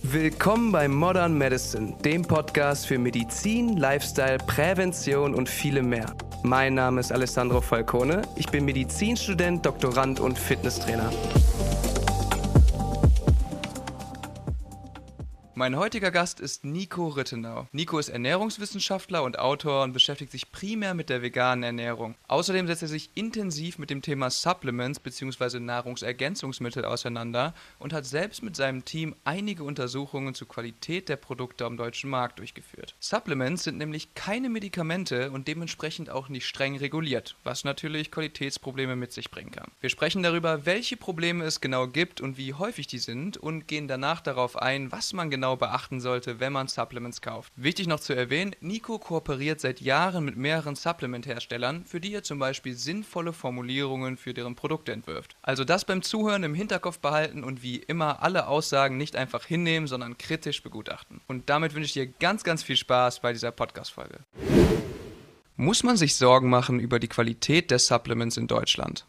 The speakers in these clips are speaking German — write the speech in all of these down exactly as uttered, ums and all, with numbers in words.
Willkommen bei Modern Medicine, dem Podcast für Medizin, Lifestyle, Prävention und viele mehr. Mein Name ist Alessandro Falcone, ich bin Medizinstudent, Doktorand und Fitnesstrainer. Mein heutiger Gast ist Nico Rittenau. Nico ist Ernährungswissenschaftler und Autor und beschäftigt sich primär mit der veganen Ernährung. Außerdem setzt er sich intensiv mit dem Thema Supplements bzw. Nahrungsergänzungsmittel auseinander und hat selbst mit seinem Team einige Untersuchungen zur Qualität der Produkte am deutschen Markt durchgeführt. Supplements sind nämlich keine Medikamente und dementsprechend auch nicht streng reguliert, was natürlich Qualitätsprobleme mit sich bringen kann. Wir sprechen darüber, welche Probleme es genau gibt und wie häufig die sind und gehen danach darauf ein, was man genau beachten sollte, wenn man Supplements kauft. Wichtig noch zu erwähnen, Nico kooperiert seit Jahren mit mehreren Supplement-Herstellern, für die er zum Beispiel sinnvolle Formulierungen für deren Produkte entwirft. Also das beim Zuhören im Hinterkopf behalten und wie immer alle Aussagen nicht einfach hinnehmen, sondern kritisch begutachten. Und damit wünsche ich dir ganz, ganz viel Spaß bei dieser Podcast-Folge. Muss man sich Sorgen machen über die Qualität der Supplements in Deutschland?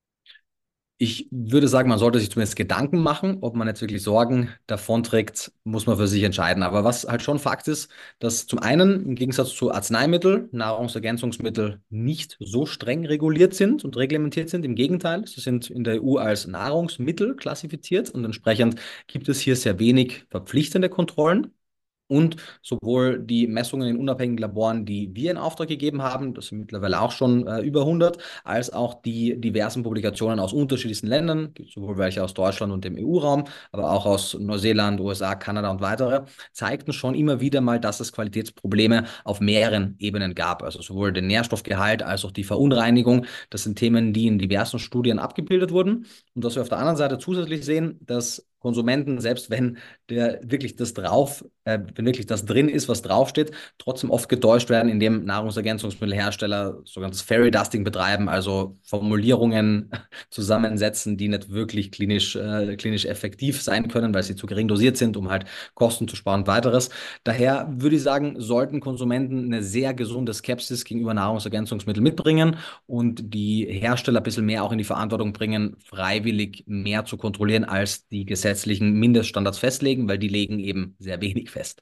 Ich würde sagen, man sollte sich zumindest Gedanken machen. Ob man jetzt wirklich Sorgen davonträgt, muss man für sich entscheiden. Aber was halt schon Fakt ist, dass zum einen im Gegensatz zu Arzneimitteln Nahrungsergänzungsmittel nicht so streng reguliert sind und reglementiert sind. Im Gegenteil, sie sind in der E U als Nahrungsmittel klassifiziert und entsprechend gibt es hier sehr wenig verpflichtende Kontrollen. Und sowohl die Messungen in unabhängigen Laboren, die wir in Auftrag gegeben haben, das sind mittlerweile auch schon äh, über hundert, als auch die diversen Publikationen aus unterschiedlichsten Ländern, gibt sowohl welche aus Deutschland und dem E U-Raum, aber auch aus Neuseeland, U S A, Kanada und weitere, zeigten schon immer wieder mal, dass es Qualitätsprobleme auf mehreren Ebenen gab. Also sowohl den Nährstoffgehalt als auch die Verunreinigung. Das sind Themen, die in diversen Studien abgebildet wurden. Und was wir auf der anderen Seite zusätzlich sehen, dass Konsumenten, selbst wenn der wirklich das drauf, äh, wenn wirklich das drin ist, was draufsteht, trotzdem oft getäuscht werden, indem Nahrungsergänzungsmittelhersteller sogenanntes Fairy Dusting betreiben, also Formulierungen zusammensetzen, die nicht wirklich klinisch, äh, klinisch effektiv sein können, weil sie zu gering dosiert sind, um halt Kosten zu sparen und weiteres. Daher würde ich sagen, sollten Konsumenten eine sehr gesunde Skepsis gegenüber Nahrungsergänzungsmitteln mitbringen und die Hersteller ein bisschen mehr auch in die Verantwortung bringen, freiwillig mehr zu kontrollieren, als die gesetzlichen Mindeststandards festlegen, weil die legen eben sehr wenig fest.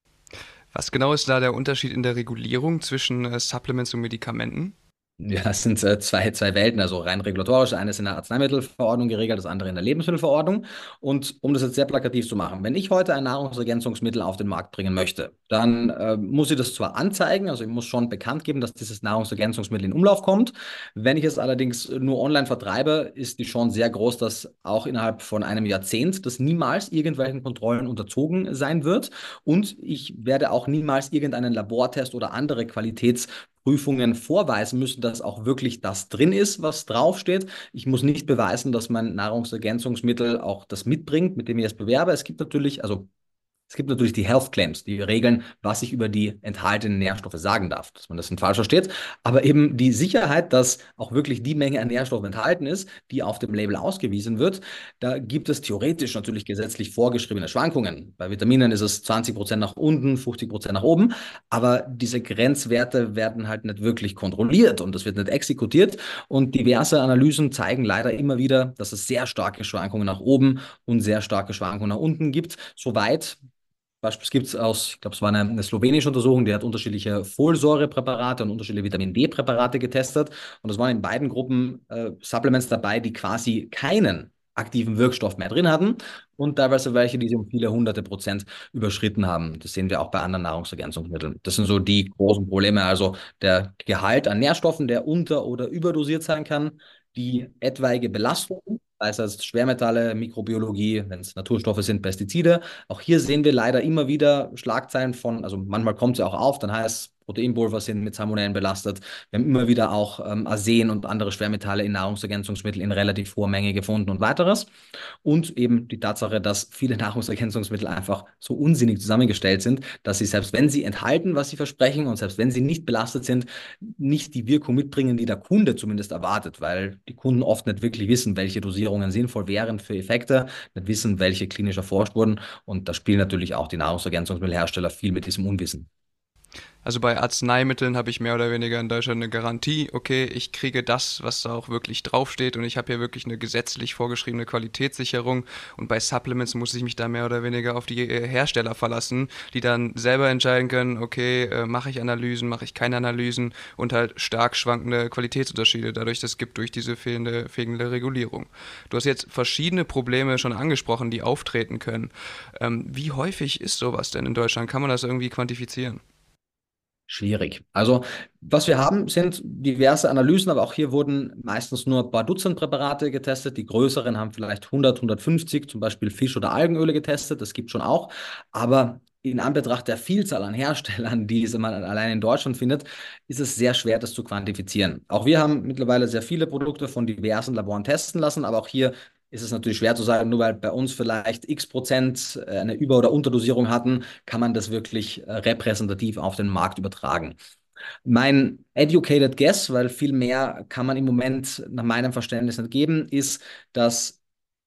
Was genau ist da der Unterschied in der Regulierung zwischen äh, Supplements und Medikamenten? Ja, es sind äh, zwei, zwei Welten, also rein regulatorisch. Eine ist in der Arzneimittelverordnung geregelt, das andere in der Lebensmittelverordnung. Und um das jetzt sehr plakativ zu machen, wenn ich heute ein Nahrungsergänzungsmittel auf den Markt bringen möchte, dann äh, muss ich das zwar anzeigen, also ich muss schon bekannt geben, dass dieses Nahrungsergänzungsmittel in Umlauf kommt. Wenn ich es allerdings nur online vertreibe, ist die Chance sehr groß, dass auch innerhalb von einem Jahrzehnt das niemals irgendwelchen Kontrollen unterzogen sein wird. Und ich werde auch niemals irgendeinen Labortest oder andere Qualitäts Prüfungen vorweisen müssen, dass auch wirklich das drin ist, was draufsteht. Ich muss nicht beweisen, dass mein Nahrungsergänzungsmittel auch das mitbringt, mit dem ich es bewerbe. Es gibt natürlich, also es gibt natürlich die Health Claims, die regeln, was ich über die enthaltenen Nährstoffe sagen darf, dass man das nicht falsch versteht. Aber eben die Sicherheit, dass auch wirklich die Menge an Nährstoffen enthalten ist, die auf dem Label ausgewiesen wird, da gibt es theoretisch natürlich gesetzlich vorgeschriebene Schwankungen. Bei Vitaminen ist es zwanzig Prozent nach unten, fünfzig Prozent nach oben. Aber diese Grenzwerte werden halt nicht wirklich kontrolliert und das wird nicht exekutiert. Und diverse Analysen zeigen leider immer wieder, dass es sehr starke Schwankungen nach oben und sehr starke Schwankungen nach unten gibt. Soweit Beispiel gibt es aus, ich glaube, es war eine, eine slowenische Untersuchung, die hat unterschiedliche Folsäurepräparate und unterschiedliche Vitamin D-Präparate getestet. Und es waren in beiden Gruppen äh, Supplements dabei, die quasi keinen aktiven Wirkstoff mehr drin hatten und teilweise welche, die sie um viele hunderte Prozent überschritten haben. Das sehen wir auch bei anderen Nahrungsergänzungsmitteln. Das sind so die großen Probleme. Also der Gehalt an Nährstoffen, der unter- oder überdosiert sein kann, die etwaige Belastung, sei es als Schwermetalle, Mikrobiologie, wenn es Naturstoffe sind, Pestizide. Auch hier sehen wir leider immer wieder Schlagzeilen von, also manchmal kommt es ja auch auf, dann heißt es, Proteinpulver sind mit Salmonellen belastet. Wir haben immer wieder auch ähm, Arsen und andere Schwermetalle in Nahrungsergänzungsmitteln in relativ hoher Menge gefunden und weiteres. Und eben die Tatsache, dass viele Nahrungsergänzungsmittel einfach so unsinnig zusammengestellt sind, dass sie, selbst wenn sie enthalten, was sie versprechen und selbst wenn sie nicht belastet sind, nicht die Wirkung mitbringen, die der Kunde zumindest erwartet, weil die Kunden oft nicht wirklich wissen, welche Dosierungen sinnvoll wären für Effekte, nicht wissen, welche klinisch erforscht wurden. Und da spielen natürlich auch die Nahrungsergänzungsmittelhersteller viel mit diesem Unwissen. Also bei Arzneimitteln habe ich mehr oder weniger in Deutschland eine Garantie, okay, ich kriege das, was da auch wirklich draufsteht und ich habe hier wirklich eine gesetzlich vorgeschriebene Qualitätssicherung und bei Supplements muss ich mich da mehr oder weniger auf die äh, Hersteller verlassen, die dann selber entscheiden können, okay, äh, mache ich Analysen, mache ich keine Analysen und halt stark schwankende Qualitätsunterschiede dadurch, das gibt durch diese fehlende, fehlende Regulierung. Du hast jetzt verschiedene Probleme schon angesprochen, die auftreten können. Ähm, wie häufig ist sowas denn in Deutschland? Kann man das irgendwie quantifizieren? Schwierig. Also, was wir haben, sind diverse Analysen, aber auch hier wurden meistens nur ein paar Dutzend Präparate getestet. Die größeren haben vielleicht hundert, hundertfünfzig, zum Beispiel Fisch- oder Algenöle getestet. Das gibt schon auch. Aber in Anbetracht der Vielzahl an Herstellern, die es man allein in Deutschland findet, ist es sehr schwer, das zu quantifizieren. Auch wir haben mittlerweile sehr viele Produkte von diversen Laboren testen lassen, aber auch hier ist es natürlich schwer zu sagen, nur weil bei uns vielleicht x Prozent äh, eine Über- oder Unterdosierung hatten, kann man das wirklich äh, repräsentativ auf den Markt übertragen. Mein educated guess, weil viel mehr kann man im Moment nach meinem Verständnis nicht geben, ist, dass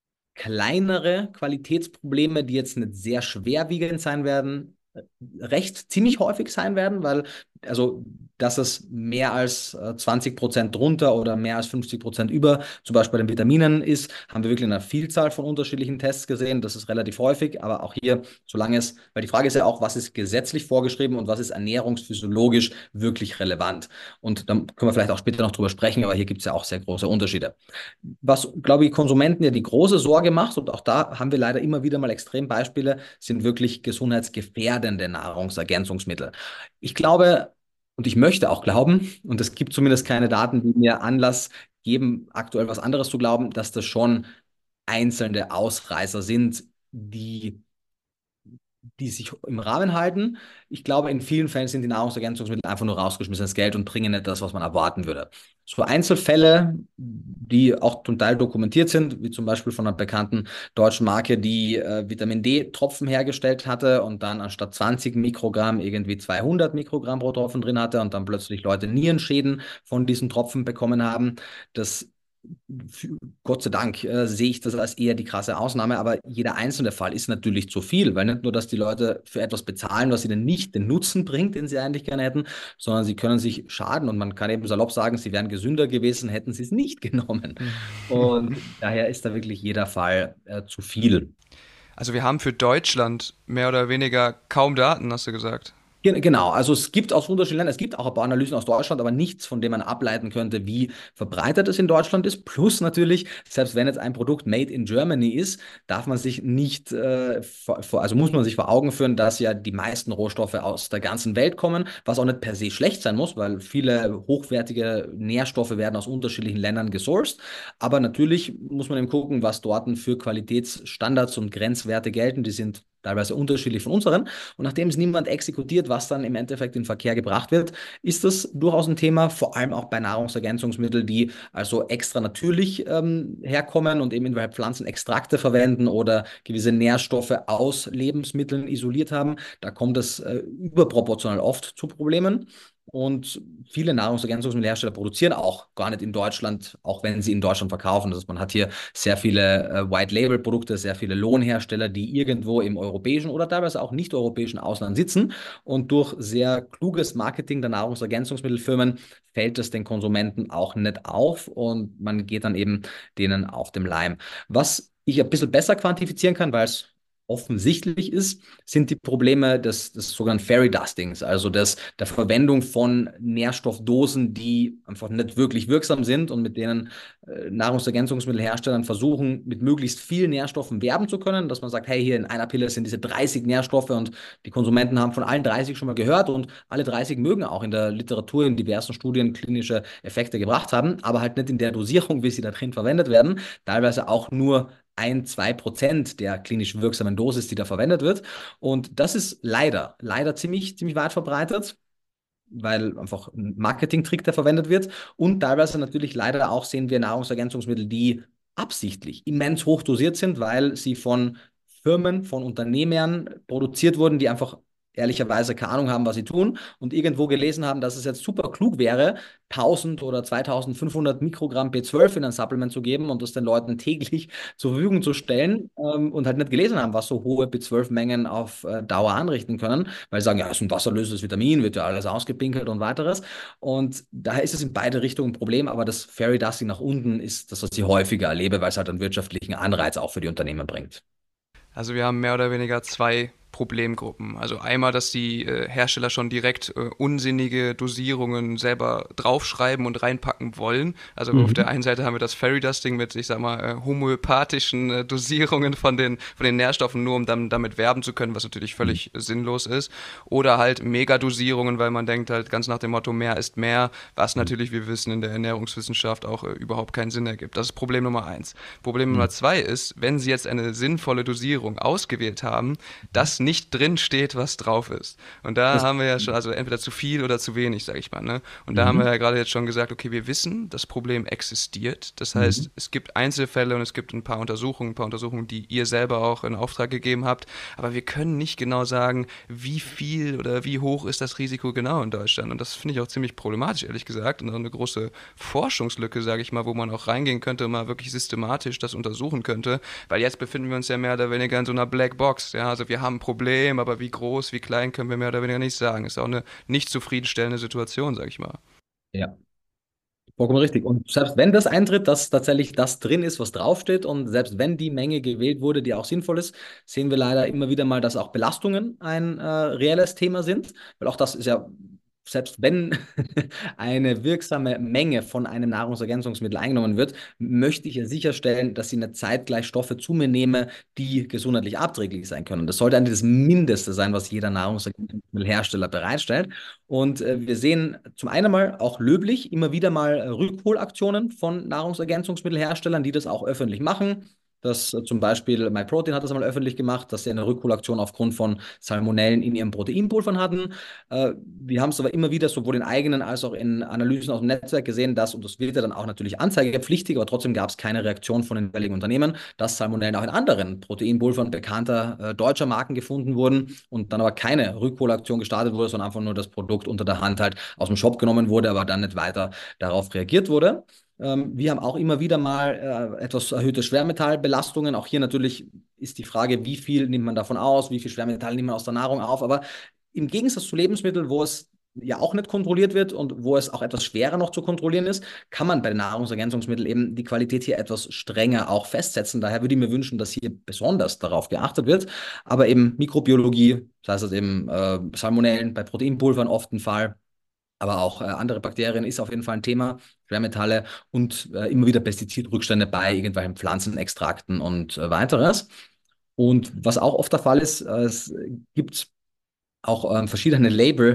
kleinere Qualitätsprobleme, die jetzt nicht sehr schwerwiegend sein werden, recht ziemlich häufig sein werden, weil also dass es mehr als äh, zwanzig Prozent drunter oder mehr als fünfzig Prozent über, zum Beispiel bei den Vitaminen ist, haben wir wirklich eine Vielzahl von unterschiedlichen Tests gesehen. Das ist relativ häufig, aber auch hier, solange es, weil die Frage ist ja auch, was ist gesetzlich vorgeschrieben und was ist ernährungsphysiologisch wirklich relevant. Und da können wir vielleicht auch später noch drüber sprechen, aber hier gibt es ja auch sehr große Unterschiede. Was, glaube ich, Konsumenten ja die große Sorge macht, und auch da haben wir leider immer wieder mal Extrembeispiele, sind wirklich gesundheitsgefährdende Nahrungsergänzungsmittel. Ich glaube, und ich möchte auch glauben, und es gibt zumindest keine Daten, die mir Anlass geben, aktuell was anderes zu glauben, dass das schon einzelne Ausreißer sind, die die sich im Rahmen halten. Ich glaube, in vielen Fällen sind die Nahrungsergänzungsmittel einfach nur rausgeschmissenes Geld und bringen nicht das, was man erwarten würde. So Einzelfälle, die auch zum Teil dokumentiert sind, wie zum Beispiel von einer bekannten deutschen Marke, die äh, Vitamin D-Tropfen hergestellt hatte und dann anstatt zwanzig Mikrogramm irgendwie zweihundert Mikrogramm pro Tropfen drin hatte und dann plötzlich Leute Nierenschäden von diesen Tropfen bekommen haben. Das Gott sei Dank äh, sehe ich das als eher die krasse Ausnahme, aber jeder einzelne Fall ist natürlich zu viel, weil nicht nur, dass die Leute für etwas bezahlen, was ihnen nicht den Nutzen bringt, den sie eigentlich gerne hätten, sondern sie können sich schaden und man kann eben salopp sagen, sie wären gesünder gewesen, hätten sie es nicht genommen. Und daher ist da wirklich jeder Fall äh, zu viel. Also wir haben für Deutschland mehr oder weniger kaum Daten, hast du gesagt. Gen- Genau, also es gibt aus unterschiedlichen Ländern, es gibt auch ein paar Analysen aus Deutschland, aber nichts, von dem man ableiten könnte, wie verbreitet es in Deutschland ist. Plus natürlich, selbst wenn jetzt ein Produkt made in Germany ist, darf man sich nicht, äh, vor, vor- also muss man sich vor Augen führen, dass ja die meisten Rohstoffe aus der ganzen Welt kommen, was auch nicht per se schlecht sein muss, weil viele hochwertige Nährstoffe werden aus unterschiedlichen Ländern gesourced. Aber natürlich muss man eben gucken, was dort für Qualitätsstandards und Grenzwerte gelten. Die sind teilweise unterschiedlich von unseren. Und nachdem es niemand exekutiert, was dann im Endeffekt in Verkehr gebracht wird, ist das durchaus ein Thema, vor allem auch bei Nahrungsergänzungsmitteln, die also extra natürlich ähm, herkommen und eben in Pflanzen Extrakte verwenden oder gewisse Nährstoffe aus Lebensmitteln isoliert haben. Da kommt es äh, überproportional oft zu Problemen. Und viele Nahrungsergänzungsmittelhersteller produzieren auch gar nicht in Deutschland, auch wenn sie in Deutschland verkaufen. Das heißt, man hat hier sehr viele äh, White-Label-Produkte, sehr viele Lohnhersteller, die irgendwo im europäischen oder teilweise auch nicht-europäischen Ausland sitzen. Und durch sehr kluges Marketing der Nahrungsergänzungsmittelfirmen fällt es den Konsumenten auch nicht auf und man geht dann eben denen auf dem Leim. Was ich ein bisschen besser quantifizieren kann, weil es offensichtlich ist, sind die Probleme des, des sogenannten Fairy Dustings, also des, der Verwendung von Nährstoffdosen, die einfach nicht wirklich wirksam sind und mit denen äh, Nahrungsergänzungsmittelherstellern versuchen, mit möglichst vielen Nährstoffen werben zu können, dass man sagt, hey, hier in einer Pille sind diese dreißig Nährstoffe und die Konsumenten haben von allen dreißig schon mal gehört und alle dreißig mögen auch in der Literatur in diversen Studien klinische Effekte gebracht haben, aber halt nicht in der Dosierung, wie sie da drin verwendet werden, teilweise auch nur ein, zwei Prozent der klinisch wirksamen Dosis, die da verwendet wird. Und das ist leider, leider ziemlich, ziemlich weit verbreitet, weil einfach ein Marketing-Trick, der verwendet wird. Und teilweise natürlich leider auch sehen wir Nahrungsergänzungsmittel, die absichtlich immens hoch dosiert sind, weil sie von Firmen, von Unternehmern produziert wurden, die einfach ehrlicherweise keine Ahnung haben, was sie tun und irgendwo gelesen haben, dass es jetzt super klug wäre, tausend oder zweitausendfünfhundert Mikrogramm B zwölf in ein Supplement zu geben und das den Leuten täglich zur Verfügung zu stellen, ähm, und halt nicht gelesen haben, was so hohe B zwölf Mengen auf äh, Dauer anrichten können, weil sie sagen, ja, es ist ein wasserlösliches Vitamin, wird ja alles ausgepinkelt und weiteres. Und daher ist es in beide Richtungen ein Problem, aber das Fairy Dusting nach unten ist das, was ich häufiger erlebe, weil es halt einen wirtschaftlichen Anreiz auch für die Unternehmen bringt. Also wir haben mehr oder weniger zwei Problemgruppen. Also einmal, dass die äh, Hersteller schon direkt äh, unsinnige Dosierungen selber draufschreiben und reinpacken wollen. Also auf der Mhm. einen Seite haben wir das Fairy Dusting mit, ich sag mal, äh, homöopathischen äh, Dosierungen von den, von den Nährstoffen, nur um dann damit werben zu können, was natürlich völlig äh, sinnlos ist. Oder halt Megadosierungen, weil man denkt halt ganz nach dem Motto, mehr ist mehr, was natürlich, wir wissen, in der Ernährungswissenschaft auch äh, überhaupt keinen Sinn ergibt. Das ist Problem Nummer eins. Problem Nummer Mhm. zwei ist, wenn Sie jetzt eine sinnvolle Dosierung ausgewählt haben, dass nicht drin steht, was drauf ist. Und da Das, haben wir ja schon, also entweder zu viel oder zu wenig, sage ich mal. Ne? Und da haben wir mhm. ja gerade jetzt schon gesagt, okay, wir wissen, das Problem existiert. Das Mhm. heißt, es gibt Einzelfälle und es gibt ein paar Untersuchungen, ein paar Untersuchungen, die ihr selber auch in Auftrag gegeben habt. Aber wir können nicht genau sagen, wie viel oder wie hoch ist das Risiko genau in Deutschland. Und das finde ich auch ziemlich problematisch, ehrlich gesagt. Und auch eine große Forschungslücke, sage ich mal, wo man auch reingehen könnte und mal wirklich systematisch das untersuchen könnte. Weil jetzt befinden wir uns ja mehr oder weniger in so einer Blackbox. Ja, also wir haben ein Problem, aber wie groß, wie klein können wir mehr oder weniger nicht sagen. Ist auch eine nicht zufriedenstellende Situation, sag ich mal. Ja. Vollkommen richtig. Und selbst wenn das eintritt, dass tatsächlich das drin ist, was draufsteht, und selbst wenn die Menge gewählt wurde, die auch sinnvoll ist, sehen wir leider immer wieder mal, dass auch Belastungen ein äh, reelles Thema sind. Weil auch das ist ja, selbst wenn eine wirksame Menge von einem Nahrungsergänzungsmittel eingenommen wird, möchte ich ja sicherstellen, dass ich nicht zeitgleich Stoffe zu mir nehme, die gesundheitlich abträglich sein können. Das sollte eigentlich das Mindeste sein, was jeder Nahrungsergänzungsmittelhersteller bereitstellt. Und äh, wir sehen zum einen mal auch löblich immer wieder mal äh, Rückholaktionen von Nahrungsergänzungsmittelherstellern, die das auch öffentlich machen. Das äh, zum Beispiel MyProtein hat das einmal öffentlich gemacht, dass sie eine Rückholaktion aufgrund von Salmonellen in ihren Proteinpulvern hatten. Äh, wir haben es aber immer wieder sowohl in eigenen als auch in Analysen aus dem Netzwerk gesehen, dass, und das wird ja dann auch natürlich anzeigepflichtig, aber trotzdem gab es keine Reaktion von den jeweiligen Unternehmen, dass Salmonellen auch in anderen Proteinpulvern bekannter äh, deutscher Marken gefunden wurden und dann aber keine Rückholaktion gestartet wurde, sondern einfach nur das Produkt unter der Hand halt aus dem Shop genommen wurde, aber dann nicht weiter darauf reagiert wurde. Ähm, wir haben auch immer wieder mal äh, etwas erhöhte Schwermetallbelastungen. Auch hier natürlich ist die Frage, wie viel nimmt man davon aus, wie viel Schwermetall nimmt man aus der Nahrung auf. Aber im Gegensatz zu Lebensmitteln, wo es ja auch nicht kontrolliert wird und wo es auch etwas schwerer noch zu kontrollieren ist, kann man bei den Nahrungsergänzungsmitteln eben die Qualität hier etwas strenger auch festsetzen. Daher würde ich mir wünschen, dass hier besonders darauf geachtet wird. Aber eben Mikrobiologie, das heißt eben äh, Salmonellen bei Proteinpulvern oft ein Fall, aber auch äh, andere Bakterien ist auf jeden Fall ein Thema, Schwermetalle und äh, immer wieder Pestizidrückstände bei irgendwelchen Pflanzenextrakten und äh, weiteres. Und was auch oft der Fall ist, äh, es gibt auch ähm, verschiedene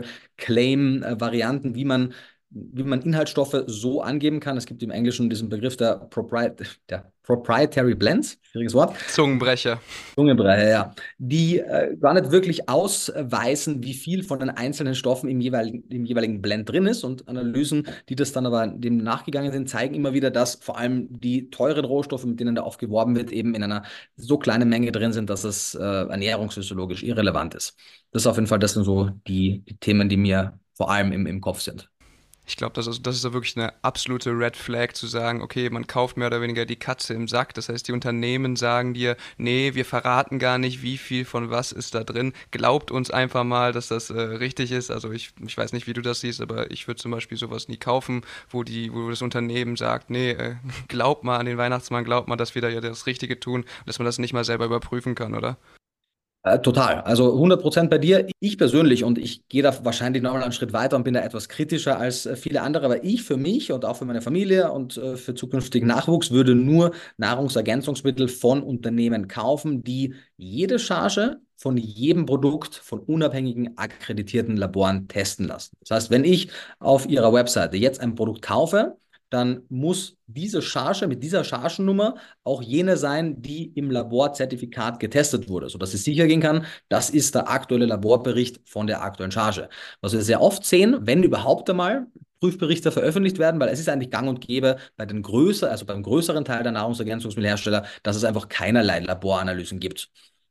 Label-Claim-Varianten, wie man, wie man Inhaltsstoffe so angeben kann. Es gibt im Englischen diesen Begriff der, Propriet der Proprietary Blends, schwieriges Wort, Zungenbrecher. Zungenbrecher, ja, die äh, gar nicht wirklich ausweisen, wie viel von den einzelnen Stoffen im jeweiligen, im jeweiligen Blend drin ist. Und Analysen, die das dann aber dem nachgegangen sind, zeigen immer wieder, dass vor allem die teuren Rohstoffe, mit denen da oft geworben wird, eben in einer so kleinen Menge drin sind, dass es äh, ernährungsphysiologisch irrelevant ist. Das ist auf jeden Fall, das sind so die, die Themen, die mir vor allem im, im Kopf sind. Ich glaube, das ist, das ist da wirklich eine absolute Red Flag zu sagen, okay, man kauft mehr oder weniger die Katze im Sack. Das heißt, die Unternehmen sagen dir, nee, wir verraten gar nicht, wie viel von was ist da drin. Glaubt uns einfach mal, dass das äh, richtig ist. Also ich, ich weiß nicht, wie du das siehst, aber ich würde zum Beispiel sowas nie kaufen, wo die, wo das Unternehmen sagt, nee, äh, glaubt mal an den Weihnachtsmann, glaubt mal, dass wir da ja das Richtige tun, dass man das nicht mal selber überprüfen kann, oder? Äh, total. Also hundert Prozent bei dir. Ich persönlich, und ich gehe da wahrscheinlich nochmal einen Schritt weiter und bin da etwas kritischer als äh, viele andere, aber ich für mich und auch für meine Familie und äh, für zukünftigen Nachwuchs würde nur Nahrungsergänzungsmittel von Unternehmen kaufen, die jede Charge von jedem Produkt von unabhängigen akkreditierten Laboren testen lassen. Das heißt, wenn ich auf ihrer Webseite jetzt ein Produkt kaufe, dann muss diese Charge mit dieser Chargennummer auch jene sein, die im Laborzertifikat getestet wurde, sodass ich sicher gehen kann, das ist der aktuelle Laborbericht von der aktuellen Charge. Was wir sehr oft sehen, wenn überhaupt einmal Prüfberichte veröffentlicht werden, weil es ist eigentlich gang und gäbe bei den größeren, also beim größeren Teil der Nahrungsergänzungsmittelhersteller, dass es einfach keinerlei Laboranalysen gibt.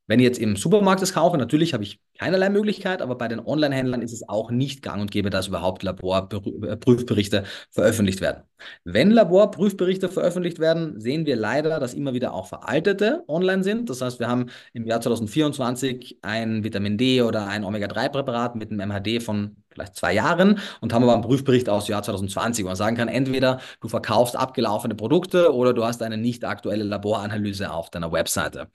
Wenn ich jetzt im Supermarkt das kaufe, natürlich habe ich keinerlei Möglichkeit, aber bei den Online-Händlern ist es auch nicht gang und gäbe, dass überhaupt Laborprüfberichte veröffentlicht werden. Wenn Laborprüfberichte veröffentlicht werden, sehen wir leider, dass immer wieder auch veraltete online sind. Das heißt, wir haben im Jahr zwanzig vierundzwanzig ein Vitamin D oder ein Omega drei Präparat mit einem M H D von vielleicht zwei Jahren und haben aber einen Prüfbericht aus dem Jahr zwanzig zwanzig, wo man sagen kann, entweder du verkaufst abgelaufene Produkte oder du hast eine nicht aktuelle Laboranalyse auf deiner Webseite.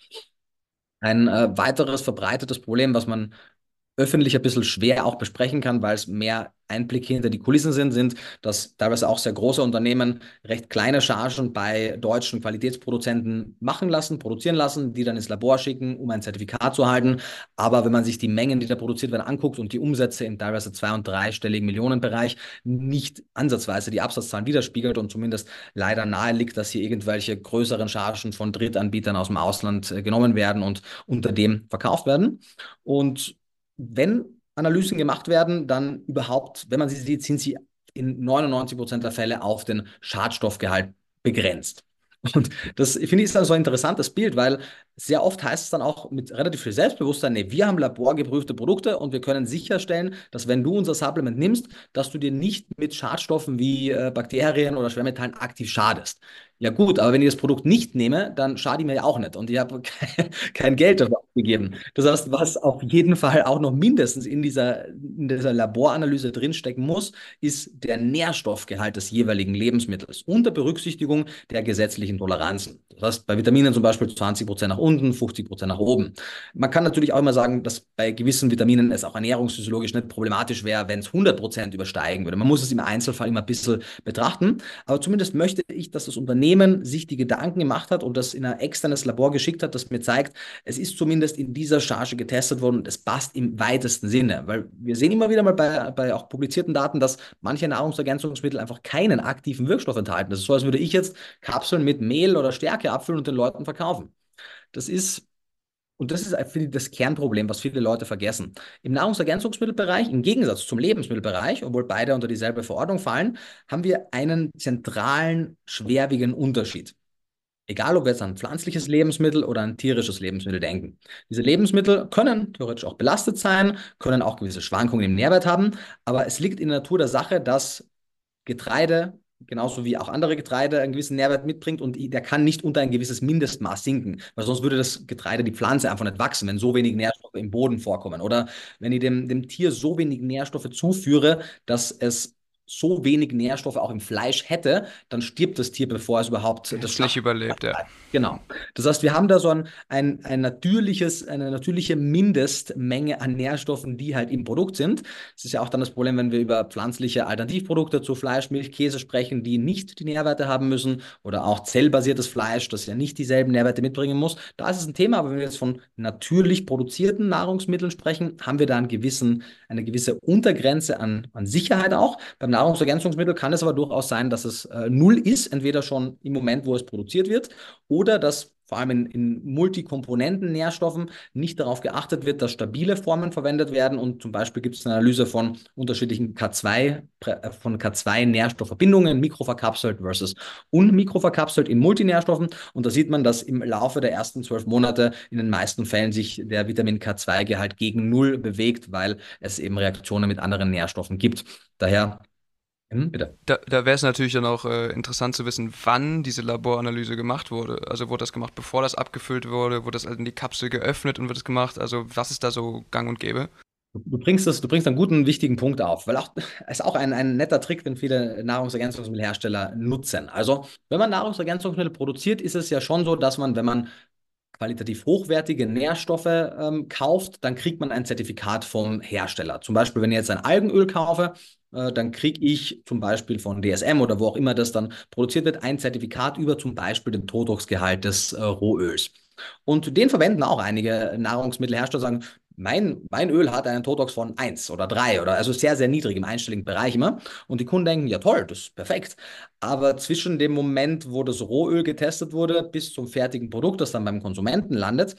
Ein äh, weiteres verbreitetes Problem, was man öffentlich ein bisschen schwer auch besprechen kann, weil es mehr Einblicke hinter die Kulissen sind, sind, dass teilweise auch sehr große Unternehmen recht kleine Chargen bei deutschen Qualitätsproduzenten machen lassen, produzieren lassen, die dann ins Labor schicken, um ein Zertifikat zu erhalten. Aber wenn man sich die Mengen, die da produziert werden, anguckt und die Umsätze im teilweise zwei- und dreistelligen Millionenbereich nicht ansatzweise die Absatzzahlen widerspiegelt und zumindest leider nahe liegt, dass hier irgendwelche größeren Chargen von Drittanbietern aus dem Ausland äh, genommen werden und unter dem verkauft werden. Und wenn Analysen gemacht werden, dann überhaupt, wenn man sie sieht, sind sie in neunundneunzig Prozent der Fälle auf den Schadstoffgehalt begrenzt. Und das finde ich ist dann so ein interessantes Bild, weil sehr oft heißt es dann auch mit relativ viel Selbstbewusstsein, nee, wir haben laborgeprüfte Produkte und wir können sicherstellen, dass wenn du unser Supplement nimmst, dass du dir nicht mit Schadstoffen wie äh, Bakterien oder Schwermetallen aktiv schadest. Ja gut, aber wenn ich das Produkt nicht nehme, dann schade ich mir ja auch nicht und ich habe kein, kein Geld dafür ausgegeben. Das heißt, was auf jeden Fall auch noch mindestens in dieser, in dieser Laboranalyse drinstecken muss, ist der Nährstoffgehalt des jeweiligen Lebensmittels unter Berücksichtigung der gesetzlichen Toleranzen. Das heißt, bei Vitaminen zum Beispiel zwanzig Prozent nach unten, fünfzig Prozent nach oben. Man kann natürlich auch immer sagen, dass bei gewissen Vitaminen es auch ernährungsphysiologisch nicht problematisch wäre, wenn es hundert Prozent übersteigen würde. Man muss es im Einzelfall immer ein bisschen betrachten, aber zumindest möchte ich, dass das Unternehmen sich die Gedanken gemacht hat und das in ein externes Labor geschickt hat, das mir zeigt, es ist zumindest in dieser Charge getestet worden und es passt im weitesten Sinne. Weil wir sehen immer wieder mal bei, bei auch publizierten Daten, dass manche Nahrungsergänzungsmittel einfach keinen aktiven Wirkstoff enthalten. Das ist so, als würde ich jetzt Kapseln mit Mehl oder Stärke abfüllen und den Leuten verkaufen. Das ist und das ist, finde ich, das Kernproblem, was viele Leute vergessen. Im Nahrungsergänzungsmittelbereich, im Gegensatz zum Lebensmittelbereich, obwohl beide unter dieselbe Verordnung fallen, haben wir einen zentralen, schwerwiegenden Unterschied. Egal, ob wir jetzt an ein pflanzliches Lebensmittel oder ein tierisches Lebensmittel denken. Diese Lebensmittel können theoretisch auch belastet sein, können auch gewisse Schwankungen im Nährwert haben, aber es liegt in der Natur der Sache, dass Getreide, genauso wie auch andere Getreide, einen gewissen Nährwert mitbringt und der kann nicht unter ein gewisses Mindestmaß sinken, weil sonst würde das Getreide, die Pflanze einfach nicht wachsen, wenn so wenig Nährstoffe im Boden vorkommen. Oder wenn ich dem, dem Tier so wenig Nährstoffe zuführe, dass es so wenig Nährstoffe auch im Fleisch hätte, dann stirbt das Tier, bevor es überhaupt das Jetzt nicht schafft. überlebt, ja. Genau. Das heißt, wir haben da so ein, ein, ein natürliches, eine natürliche Mindestmenge an Nährstoffen, die halt im Produkt sind. Das ist ja auch dann das Problem, wenn wir über pflanzliche Alternativprodukte zu Fleisch, Milch, Käse sprechen, die nicht die Nährwerte haben müssen oder auch zellbasiertes Fleisch, das ja nicht dieselben Nährwerte mitbringen muss. Da ist es ein Thema, aber wenn wir jetzt von natürlich produzierten Nahrungsmitteln sprechen, haben wir da einen gewissen, eine gewisse Untergrenze an, an Sicherheit auch. Beim Nahrungsergänzungsmittel kann es aber durchaus sein, dass es äh, null ist, entweder schon im Moment, wo es produziert wird, oder dass vor allem in, in Multikomponenten-Nährstoffen nicht darauf geachtet wird, dass stabile Formen verwendet werden. Und zum Beispiel gibt es eine Analyse von unterschiedlichen K zwei, äh, von K zwei Nährstoffverbindungen, mikroverkapselt versus unmikroverkapselt in Multinährstoffen. Und da sieht man, dass im Laufe der ersten zwölf Monate in den meisten Fällen sich der Vitamin K zwei Gehalt gegen Null bewegt, weil es eben Reaktionen mit anderen Nährstoffen gibt. Daher, hm, bitte. Da, da wäre es natürlich dann auch äh, interessant zu wissen, wann diese Laboranalyse gemacht wurde. Also wurde das gemacht, bevor das abgefüllt wurde? Wurde das halt in die Kapsel geöffnet und wird es gemacht? Also was ist da so gang und gäbe? Du bringst das, du bringst einen guten, wichtigen Punkt auf, weil auch ist auch ein, ein netter Trick, den viele Nahrungsergänzungsmittelhersteller nutzen. Also, wenn man Nahrungsergänzungsmittel produziert, ist es ja schon so, dass man, wenn man qualitativ hochwertige Nährstoffe ähm, kauft, dann kriegt man ein Zertifikat vom Hersteller. Zum Beispiel, wenn ich jetzt ein Algenöl kaufe, äh, dann kriege ich zum Beispiel von D S M oder wo auch immer das dann produziert wird, ein Zertifikat über zum Beispiel den Totox-Gehalt des äh, Rohöls. Und den verwenden auch einige Nahrungsmittelhersteller, sagen, mein, mein Öl hat einen Totox von eins oder drei oder also sehr, sehr niedrig im einstelligen Bereich immer. Und die Kunden denken, ja toll, das ist perfekt. Aber zwischen dem Moment, wo das Rohöl getestet wurde, bis zum fertigen Produkt, das dann beim Konsumenten landet,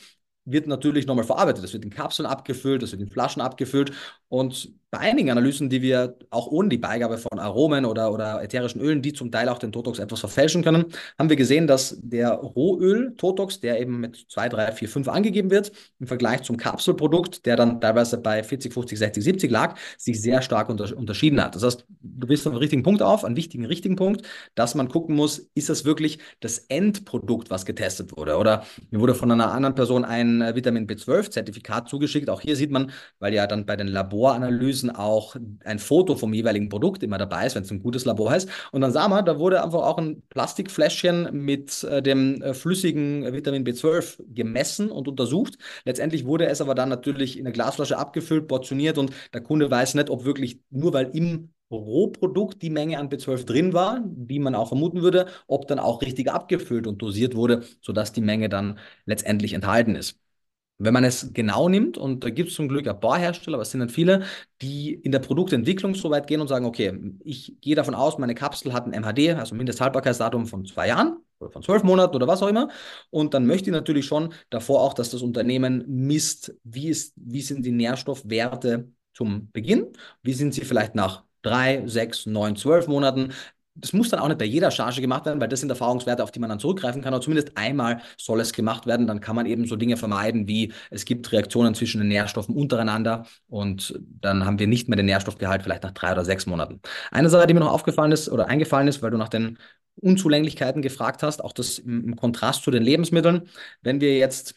wird natürlich nochmal verarbeitet. Das wird in Kapseln abgefüllt, das wird in Flaschen abgefüllt. Und bei einigen Analysen, die wir auch ohne die Beigabe von Aromen oder, oder ätherischen Ölen, die zum Teil auch den Totox etwas verfälschen können, haben wir gesehen, dass der Rohöl-Totox, der eben mit zwei, drei, vier, fünf angegeben wird, im Vergleich zum Kapselprodukt, der dann teilweise bei vierzig, fünfzig, sechzig, siebzig lag, sich sehr stark unter unterschieden hat. Das heißt, du bist auf den richtigen Punkt auf, einen wichtigen, richtigen Punkt, dass man gucken muss, ist das wirklich das Endprodukt, was getestet wurde? Oder mir wurde von einer anderen Person ein äh, Vitamin B zwölf Zertifikat zugeschickt. Auch hier sieht man, weil ja dann bei den Laboranalysen auch ein Foto vom jeweiligen Produkt immer dabei ist, wenn es ein gutes Labor ist. Und dann sah man, da wurde einfach auch ein Plastikfläschchen mit äh, dem äh, flüssigen Vitamin B zwölf gemessen und untersucht. Letztendlich wurde es aber dann natürlich in eine Glasflasche abgefüllt, portioniert und der Kunde weiß nicht, ob wirklich nur weil im Rohprodukt die Menge an B zwölf drin war, wie man auch vermuten würde, ob dann auch richtig abgefüllt und dosiert wurde, sodass die Menge dann letztendlich enthalten ist. Wenn man es genau nimmt, und da gibt es zum Glück ein paar Hersteller, aber es sind nicht viele, die in der Produktentwicklung so weit gehen und sagen, okay, ich gehe davon aus, meine Kapsel hat ein M H D, also Mindesthaltbarkeitsdatum von zwei Jahren oder von zwölf Monaten oder was auch immer. Und dann möchte ich natürlich schon davor auch, dass das Unternehmen misst, wie ist, wie sind die Nährstoffwerte zum Beginn, wie sind sie vielleicht nach drei, sechs, neun, zwölf Monaten. Das muss dann auch nicht bei jeder Charge gemacht werden, weil das sind Erfahrungswerte, auf die man dann zurückgreifen kann. Aber zumindest einmal soll es gemacht werden. Dann kann man eben so Dinge vermeiden, wie es gibt Reaktionen zwischen den Nährstoffen untereinander und dann haben wir nicht mehr den Nährstoffgehalt vielleicht nach drei oder sechs Monaten. Eine Sache, die mir noch aufgefallen ist oder eingefallen ist, weil du nach den Unzulänglichkeiten gefragt hast, auch das im, im Kontrast zu den Lebensmitteln. Wenn wir jetzt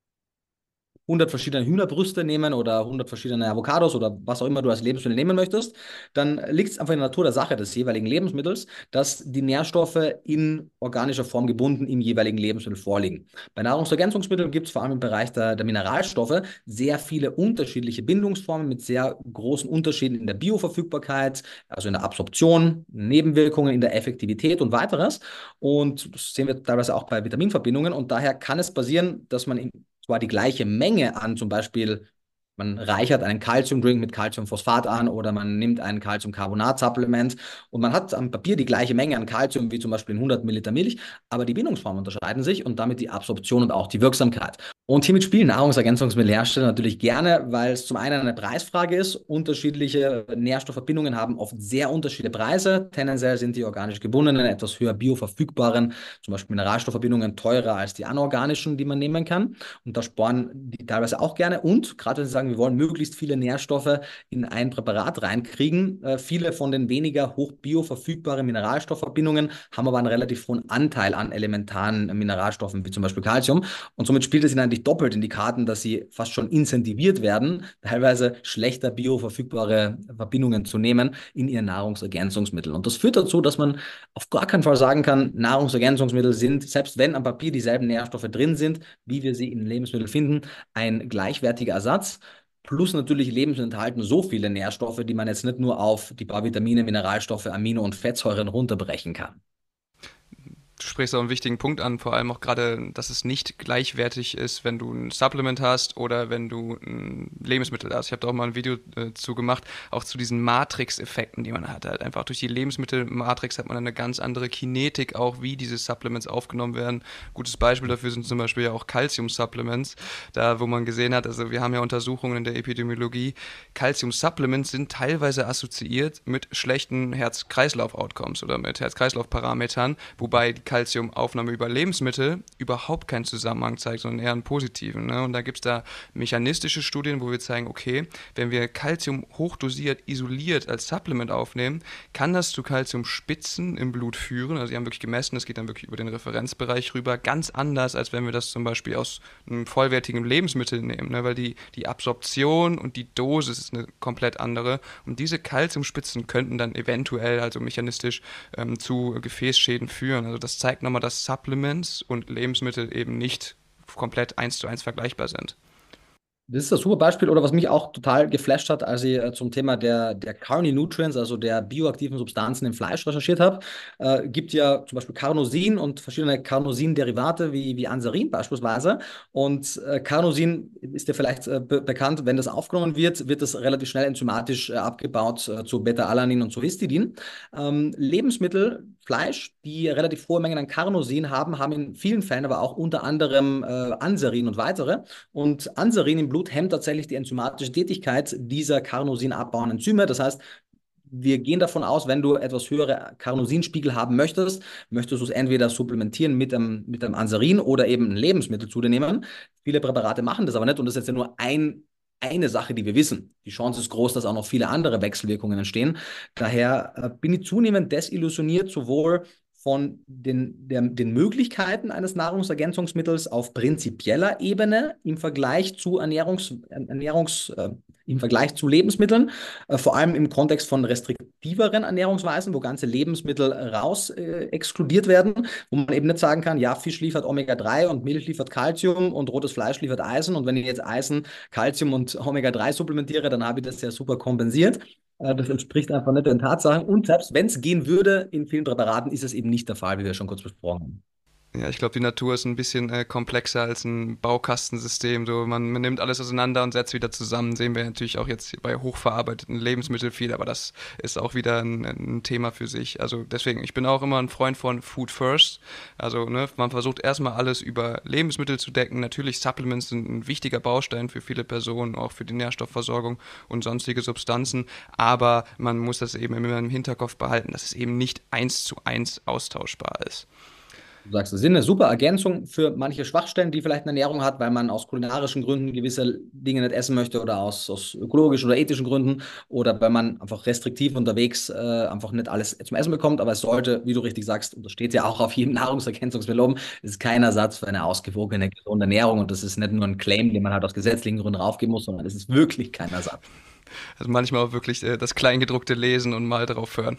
hundert verschiedene Hühnerbrüste nehmen oder hundert verschiedene Avocados oder was auch immer du als Lebensmittel nehmen möchtest, dann liegt es einfach in der Natur der Sache des jeweiligen Lebensmittels, dass die Nährstoffe in organischer Form gebunden im jeweiligen Lebensmittel vorliegen. Bei Nahrungsergänzungsmitteln gibt es vor allem im Bereich der, der Mineralstoffe sehr viele unterschiedliche Bindungsformen mit sehr großen Unterschieden in der Bioverfügbarkeit, also in der Absorption, Nebenwirkungen in der Effektivität und weiteres. Und das sehen wir teilweise auch bei Vitaminverbindungen. Und daher kann es passieren, dass man in zwar die gleiche Menge an, zum Beispiel, man reichert einen Calcium-Drink mit Calciumphosphat an oder man nimmt ein Calciumcarbonat-Supplement und man hat am Papier die gleiche Menge an Calcium wie zum Beispiel in hundert Milliliter Milch, aber die Bindungsformen unterscheiden sich und damit die Absorption und auch die Wirksamkeit. Und hiermit spielen Nahrungsergänzungsmittelhersteller natürlich gerne, weil es zum einen eine Preisfrage ist. Unterschiedliche Nährstoffverbindungen haben oft sehr unterschiedliche Preise. Tendenziell sind die organisch gebundenen, etwas höher bioverfügbaren, zum Beispiel Mineralstoffverbindungen, teurer als die anorganischen, die man nehmen kann. Und da sparen die teilweise auch gerne. Und gerade wenn sie sagen, wir wollen möglichst viele Nährstoffe in ein Präparat reinkriegen, äh, viele von den weniger hoch bioverfügbaren Mineralstoffverbindungen haben aber einen relativ hohen Anteil an elementaren Mineralstoffen, wie zum Beispiel Calcium. Und somit spielt es ihnen eigentlich doppelt in die Karten, dass sie fast schon incentiviert werden, teilweise schlechter bioverfügbare Verbindungen zu nehmen in ihren Nahrungsergänzungsmitteln. Und das führt dazu, dass man auf gar keinen Fall sagen kann, Nahrungsergänzungsmittel sind, selbst wenn am Papier dieselben Nährstoffe drin sind, wie wir sie in Lebensmitteln finden, ein gleichwertiger Ersatz. Plus natürlich Lebensmittel enthalten so viele Nährstoffe, die man jetzt nicht nur auf die paar Vitamine, Mineralstoffe, Amino- und Fettsäuren runterbrechen kann. Du sprichst auch einen wichtigen Punkt an, vor allem auch gerade, dass es nicht gleichwertig ist, wenn du ein Supplement hast oder wenn du ein Lebensmittel hast. Ich habe da auch mal ein Video äh, zu gemacht, auch zu diesen Matrix-Effekten, die man hat. Halt einfach durch die Lebensmittelmatrix hat man eine ganz andere Kinetik auch, wie diese Supplements aufgenommen werden. Gutes Beispiel dafür sind zum Beispiel ja auch Calcium-Supplements, da wo man gesehen hat, also wir haben ja Untersuchungen in der Epidemiologie, Calcium-Supplements sind teilweise assoziiert mit schlechten Herz-Kreislauf-Outcomes oder mit Herz-Kreislauf-Parametern, wobei die Calciumaufnahme über Lebensmittel überhaupt keinen Zusammenhang zeigt, sondern eher einen positiven. Ne? Und da gibt es da mechanistische Studien, wo wir zeigen, okay, wenn wir Calcium hochdosiert, isoliert als Supplement aufnehmen, kann das zu Calciumspitzen im Blut führen. Also die haben wirklich gemessen, das geht dann wirklich über den Referenzbereich rüber, ganz anders, als wenn wir das zum Beispiel aus einem vollwertigen Lebensmittel nehmen, ne? Weil die, die Absorption und die Dosis ist eine komplett andere. Und diese Calciumspitzen könnten dann eventuell, also mechanistisch, ähm, zu Gefäßschäden führen. Also das zeigt nochmal, dass Supplements und Lebensmittel eben nicht komplett eins zu eins vergleichbar sind. Das ist ein super Beispiel oder was mich auch total geflasht hat, als ich äh, zum Thema der, der Carni Nutrients, also der bioaktiven Substanzen im Fleisch recherchiert habe. Äh, gibt ja zum Beispiel Carnosin und verschiedene Carnosin-Derivate wie, wie Ansarin beispielsweise. Und äh, Carnosin ist ja vielleicht äh, be bekannt, wenn das aufgenommen wird, wird das relativ schnell enzymatisch äh, abgebaut äh, zu Beta-Alanin und zu Histidin. Ähm, Lebensmittel, Fleisch, die relativ hohe Mengen an Carnosin haben, haben in vielen Fällen aber auch unter anderem äh, Ansarin und weitere. Und Ansarin im Blut hemmt tatsächlich die enzymatische Tätigkeit dieser Carnosin abbauenden Enzyme. Das heißt, wir gehen davon aus, wenn du etwas höhere Carnosinspiegel haben möchtest, möchtest du es entweder supplementieren mit einem, mit einem Ansarin oder eben ein Lebensmittel zu dir nehmen. Viele Präparate machen das aber nicht und das ist jetzt ja nur ein, eine Sache, die wir wissen. Die Chance ist groß, dass auch noch viele andere Wechselwirkungen entstehen. Daher äh, bin ich zunehmend desillusioniert, sowohl von den, der, den Möglichkeiten eines Nahrungsergänzungsmittels auf prinzipieller Ebene im Vergleich zu Ernährungs, Ernährungs, äh, im Vergleich zu Lebensmitteln, äh, vor allem im Kontext von restriktiveren Ernährungsweisen, wo ganze Lebensmittel raus äh, exkludiert werden, wo man eben nicht sagen kann, ja, Fisch liefert Omega drei und Milch liefert Calcium und rotes Fleisch liefert Eisen und wenn ich jetzt Eisen, Calcium und Omega drei supplementiere, dann habe ich das ja super kompensiert. Äh, Das entspricht einfach nicht den Tatsachen. Und selbst wenn es gehen würde, in vielen Präparaten ist es eben nicht der Fall, wie wir schon kurz besprochen haben. Ja, ich glaube, die Natur ist ein bisschen äh, komplexer als ein Baukastensystem. So, man, man nimmt alles auseinander und setzt wieder zusammen. Sehen wir natürlich auch jetzt bei hochverarbeiteten Lebensmitteln viel, aber das ist auch wieder ein, ein Thema für sich. Also deswegen, ich bin auch immer ein Freund von Food First. Also ne, man versucht erstmal alles über Lebensmittel zu decken. Natürlich Supplements sind ein wichtiger Baustein für viele Personen, auch für die Nährstoffversorgung und sonstige Substanzen. Aber man muss das eben immer im Hinterkopf behalten, dass es eben nicht eins zu eins austauschbar ist. Du sagst, es sind eine super Ergänzung für manche Schwachstellen, die vielleicht eine Ernährung hat, weil man aus kulinarischen Gründen gewisse Dinge nicht essen möchte oder aus, aus ökologischen oder ethischen Gründen oder weil man einfach restriktiv unterwegs äh, einfach nicht alles zum Essen bekommt. Aber es sollte, wie du richtig sagst, und das steht ja auch auf jedem Nahrungsergänzungsmittel oben, es ist kein Ersatz für eine ausgewogene, gesunde Ernährung. Und das ist nicht nur ein Claim, den man halt aus gesetzlichen Gründen raufgeben muss, sondern es ist wirklich kein Ersatz. Also manchmal auch wirklich äh, das Kleingedruckte lesen und mal drauf hören.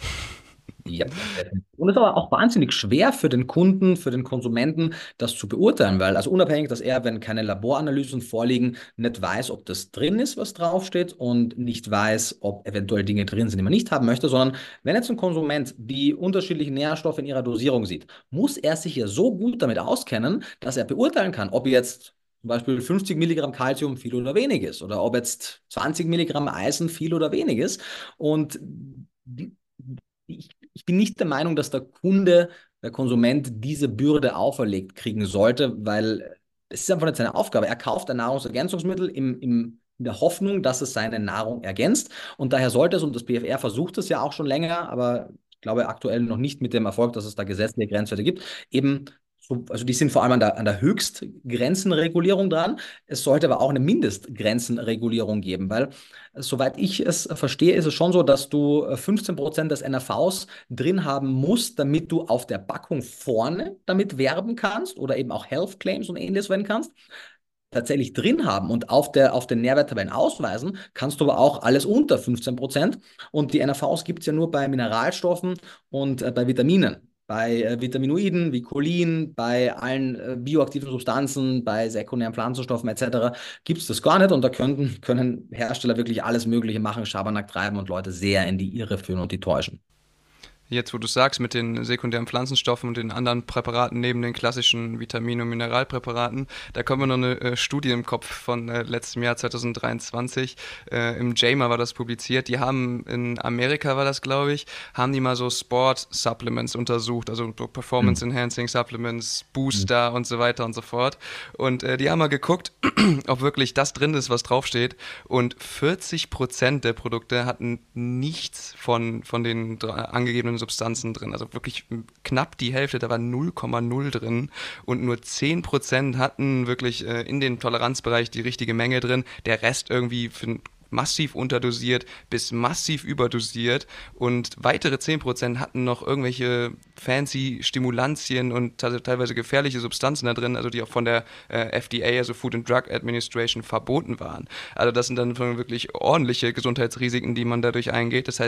Ja, definitiv. Und es ist aber auch wahnsinnig schwer für den Kunden, für den Konsumenten, das zu beurteilen, weil also unabhängig, dass er, wenn keine Laboranalysen vorliegen, nicht weiß, ob das drin ist, was draufsteht und nicht weiß, ob eventuell Dinge drin sind, die man nicht haben möchte, sondern wenn jetzt ein Konsument die unterschiedlichen Nährstoffe in ihrer Dosierung sieht, muss er sich ja so gut damit auskennen, dass er beurteilen kann, ob jetzt zum Beispiel fünfzig Milligramm Calcium viel oder wenig ist oder ob jetzt zwanzig Milligramm Eisen viel oder wenig ist. Und die, ich, ich bin nicht der Meinung, dass der Kunde, der Konsument diese Bürde auferlegt kriegen sollte, weil es ist einfach nicht seine Aufgabe. Er kauft ein Nahrungsergänzungsmittel im, im, in der Hoffnung, dass es seine Nahrung ergänzt. Und daher sollte es, und das B F R versucht es ja auch schon länger, aber ich glaube aktuell noch nicht mit dem Erfolg, dass es da gesetzliche Grenzwerte gibt, eben so, also die sind vor allem an der, an der Höchstgrenzenregulierung dran. Es sollte aber auch eine Mindestgrenzenregulierung geben, weil soweit ich es verstehe, ist es schon so, dass du äh, fünfzehn Prozent des N R Vs drin haben musst, damit du auf der Packung vorne damit werben kannst oder eben auch Health Claims und ähnliches verwenden kannst tatsächlich drin haben und auf, der, auf den Nährwerttabellen ausweisen, kannst du aber auch alles unter fünfzehn Prozent. Und die N R Vs gibt es ja nur bei Mineralstoffen und äh, bei Vitaminen. Bei äh, Vitaminoiden wie Cholin, bei allen äh, bioaktiven Substanzen, bei sekundären Pflanzenstoffen et cetera gibt es das gar nicht und da könnten, können Hersteller wirklich alles Mögliche machen, Schabernack treiben und Leute sehr in die Irre führen und die täuschen. Jetzt, wo du sagst, mit den sekundären Pflanzenstoffen und den anderen Präparaten neben den klassischen Vitamin- und Mineralpräparaten, da kommt mir noch eine äh, Studie im Kopf von äh, letztem Jahr zwanzig dreiundzwanzig. Äh, Im J A M A war das publiziert. Die haben in Amerika, war das glaube ich, haben die mal so Sport-Supplements untersucht, also so Mhm. Performance-Enhancing Supplements, Mhm. Booster und so weiter und so fort. Und äh, die haben mal geguckt, ob wirklich das drin ist, was draufsteht. Und vierzig Prozent der Produkte hatten nichts von, von den dra- angegebenen Substanzen drin. Also wirklich knapp die Hälfte, da war null Komma null drin. Und nur zehn Prozent hatten wirklich äh, in den Toleranzbereich die richtige Menge drin. Der Rest irgendwie für massiv unterdosiert bis massiv überdosiert und weitere zehn Prozent hatten noch irgendwelche fancy Stimulantien und teilweise gefährliche Substanzen da drin, also die auch von der äh, F D A, also Food and Drug Administration, verboten waren. Also das sind dann wirklich ordentliche Gesundheitsrisiken, die man dadurch eingeht. Das heißt,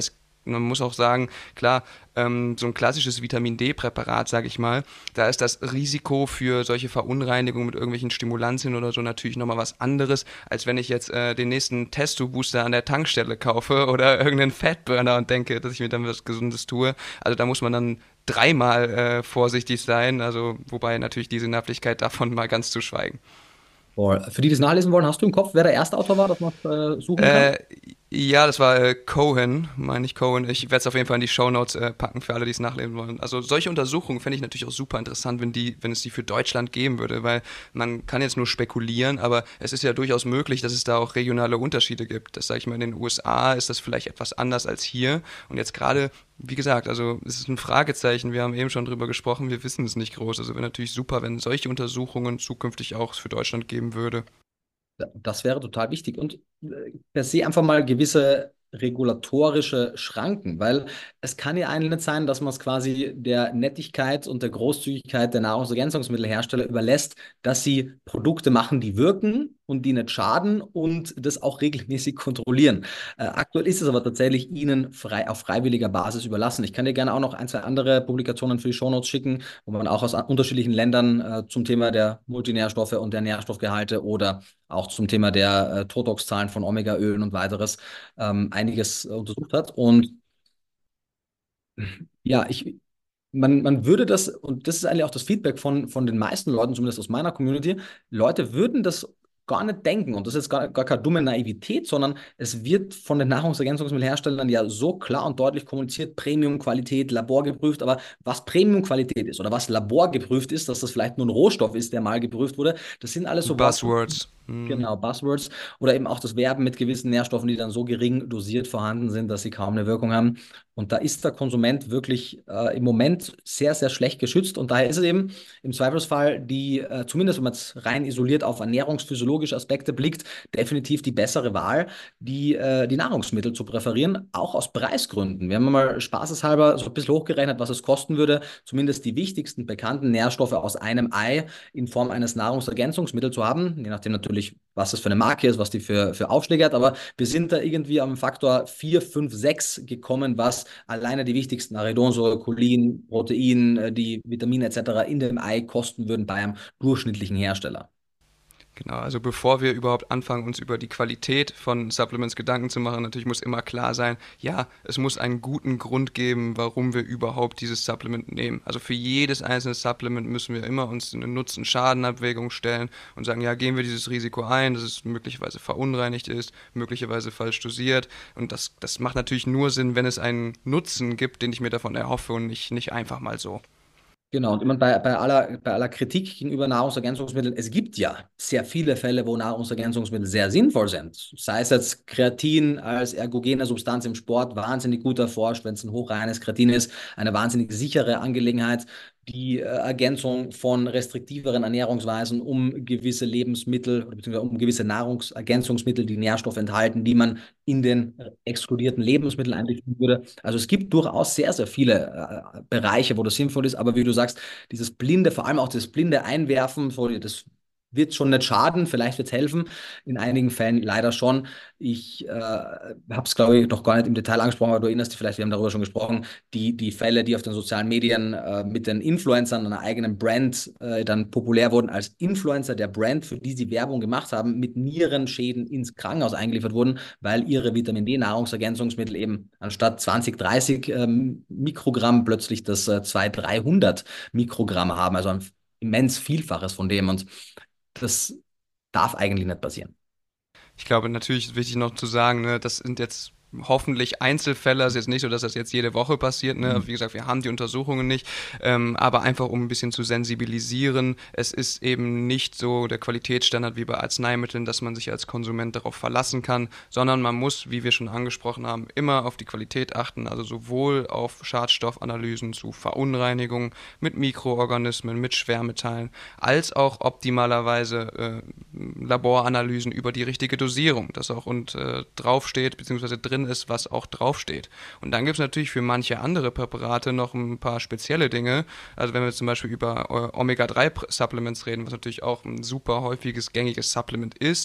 man muss auch sagen, klar, ähm, so ein klassisches Vitamin D-Präparat, sage ich mal, da ist das Risiko für solche Verunreinigungen mit irgendwelchen Stimulantien oder so natürlich nochmal was anderes, als wenn ich jetzt äh, den nächsten Testo-Booster an der Tankstelle kaufe oder irgendeinen Fatburner und denke, dass ich mir dann was Gesundes tue. Also da muss man dann dreimal äh, vorsichtig sein, also wobei natürlich die Sinnhaftigkeit davon mal ganz zu schweigen. Boah, für die, die es nachlesen wollen, hast du im Kopf, wer der erste Autor war, dass man es äh, suchen kann? Äh, ja, das war äh, Cohen, meine ich Cohen. Ich werde es auf jeden Fall in die Shownotes äh, packen für alle, die es nachlesen wollen. Also solche Untersuchungen fände ich natürlich auch super interessant, wenn die, wenn es die für Deutschland geben würde, weil man kann jetzt nur spekulieren, aber es ist ja durchaus möglich, dass es da auch regionale Unterschiede gibt. Das sage ich mal, in den U S A ist das vielleicht etwas anders als hier. Und jetzt gerade, wie gesagt, also es ist ein Fragezeichen. Wir haben eben schon drüber gesprochen, wir wissen es nicht groß. Also wäre natürlich super, wenn solche Untersuchungen zukünftig auch für Deutschland geben würde. Das wäre total wichtig. Und äh, per se einfach mal gewisse regulatorische Schranken, weil es kann ja eigentlich nicht sein, dass man es quasi der Nettigkeit und der Großzügigkeit der Nahrungsergänzungsmittelhersteller überlässt, dass sie Produkte machen, die wirken und die nicht schaden und das auch regelmäßig kontrollieren. Äh, aktuell ist es aber tatsächlich ihnen frei, auf freiwilliger Basis überlassen. Ich kann dir gerne auch noch ein, zwei andere Publikationen für die Shownotes schicken, wo man auch aus unterschiedlichen Ländern äh, zum Thema der Multinährstoffe und der Nährstoffgehalte oder auch zum Thema der äh, Totox-Zahlen von Omega-Ölen und weiteres ähm, einiges äh, untersucht hat. Und ja, ich, man, man würde das, und das ist eigentlich auch das Feedback von, von den meisten Leuten, zumindest aus meiner Community, Leute würden das gar nicht denken. Und das ist gar, gar keine dumme Naivität, sondern es wird von den Nahrungsergänzungsmittelherstellern ja so klar und deutlich kommuniziert, Premium-Qualität, laborgeprüft. Aber was Premium-Qualität ist oder was laborgeprüft ist, dass das vielleicht nur ein Rohstoff ist, der mal geprüft wurde, das sind alles so Worte. Buzzwords. Hm. Genau, Buzzwords oder eben auch das Werben mit gewissen Nährstoffen, die dann so gering dosiert vorhanden sind, dass sie kaum eine Wirkung haben. Und da ist der Konsument wirklich äh, im Moment sehr, sehr schlecht geschützt. Und daher ist es eben im Zweifelsfall die, äh, zumindest wenn man es rein isoliert auf ernährungsphysiologische Aspekte blickt, definitiv die bessere Wahl, die, äh, die Nahrungsmittel zu präferieren, auch aus Preisgründen. Wir haben mal spaßeshalber so ein bisschen hochgerechnet, was es kosten würde, zumindest die wichtigsten bekannten Nährstoffe aus einem Ei in Form eines Nahrungsergänzungsmittels zu haben, je nachdem natürlich, was das für eine Marke ist, was die für, für Aufschläge hat, aber wir sind da irgendwie am Faktor vier, fünf, sechs gekommen, was alleine die wichtigsten Arachidonsäure, Cholin, Protein, äh, die Vitamine et cetera in dem Ei kosten würden bei einem durchschnittlichen Hersteller. Genau, also bevor wir überhaupt anfangen, uns über die Qualität von Supplements Gedanken zu machen, natürlich muss immer klar sein, ja, es muss einen guten Grund geben, warum wir überhaupt dieses Supplement nehmen. Also für jedes einzelne Supplement müssen wir immer uns eine Nutzen-Schaden-Abwägung stellen und sagen, ja, gehen wir dieses Risiko ein, dass es möglicherweise verunreinigt ist, möglicherweise falsch dosiert. Und das, das macht natürlich nur Sinn, wenn es einen Nutzen gibt, den ich mir davon erhoffe und nicht, nicht einfach mal so. Genau, und immer bei, bei aller, bei aller Kritik gegenüber Nahrungsergänzungsmitteln, es gibt ja sehr viele Fälle, wo Nahrungsergänzungsmittel sehr sinnvoll sind. Sei es jetzt Kreatin als ergogene Substanz im Sport, wahnsinnig gut erforscht, wenn es ein hochreines Kreatin ist, eine wahnsinnig sichere Angelegenheit. Die äh, Ergänzung von restriktiveren Ernährungsweisen um gewisse Lebensmittel oder beziehungsweise um gewisse Nahrungsergänzungsmittel, die Nährstoffe enthalten, die man in den exkludierten Lebensmitteln einrichten würde. Also es gibt durchaus sehr, sehr viele äh, Bereiche, wo das sinnvoll ist, aber wie du sagst, dieses blinde, vor allem auch das blinde Einwerfen, so, das wird schon nicht schaden, vielleicht wird es helfen, in einigen Fällen leider schon. Ich äh, habe es, glaube ich, noch gar nicht im Detail angesprochen, aber du erinnerst dich vielleicht, wir haben darüber schon gesprochen, die, die Fälle, die auf den sozialen Medien äh, mit den Influencern einer eigenen Brand äh, dann populär wurden, als Influencer der Brand, für die sie Werbung gemacht haben, mit Nierenschäden ins Krankenhaus eingeliefert wurden, weil ihre Vitamin D-Nahrungsergänzungsmittel eben anstatt zwanzig, dreißig ähm, Mikrogramm plötzlich das äh, zweihundert, dreihundert Mikrogramm haben, also ein immens Vielfaches von dem. Und das darf eigentlich nicht passieren. Ich glaube, natürlich ist wichtig noch zu sagen, ne, das sind jetzt hoffentlich Einzelfälle, es ist jetzt nicht so, dass das jetzt jede Woche passiert, ne? Mhm. Wie gesagt, wir haben die Untersuchungen nicht, ähm, aber einfach um ein bisschen zu sensibilisieren, es ist eben nicht so der Qualitätsstandard wie bei Arzneimitteln, dass man sich als Konsument darauf verlassen kann, sondern man muss, wie wir schon angesprochen haben, immer auf die Qualität achten, also sowohl auf Schadstoffanalysen zu Verunreinigungen mit Mikroorganismen, mit Schwermetallen, als auch optimalerweise äh, Laboranalysen über die richtige Dosierung, dass auch und äh, draufsteht, beziehungsweise drin ist, was auch draufsteht. Und dann gibt es natürlich für manche andere Präparate noch ein paar spezielle Dinge. Also wenn wir zum Beispiel über Omega drei Supplements reden, was natürlich auch ein super häufiges, gängiges Supplement ist,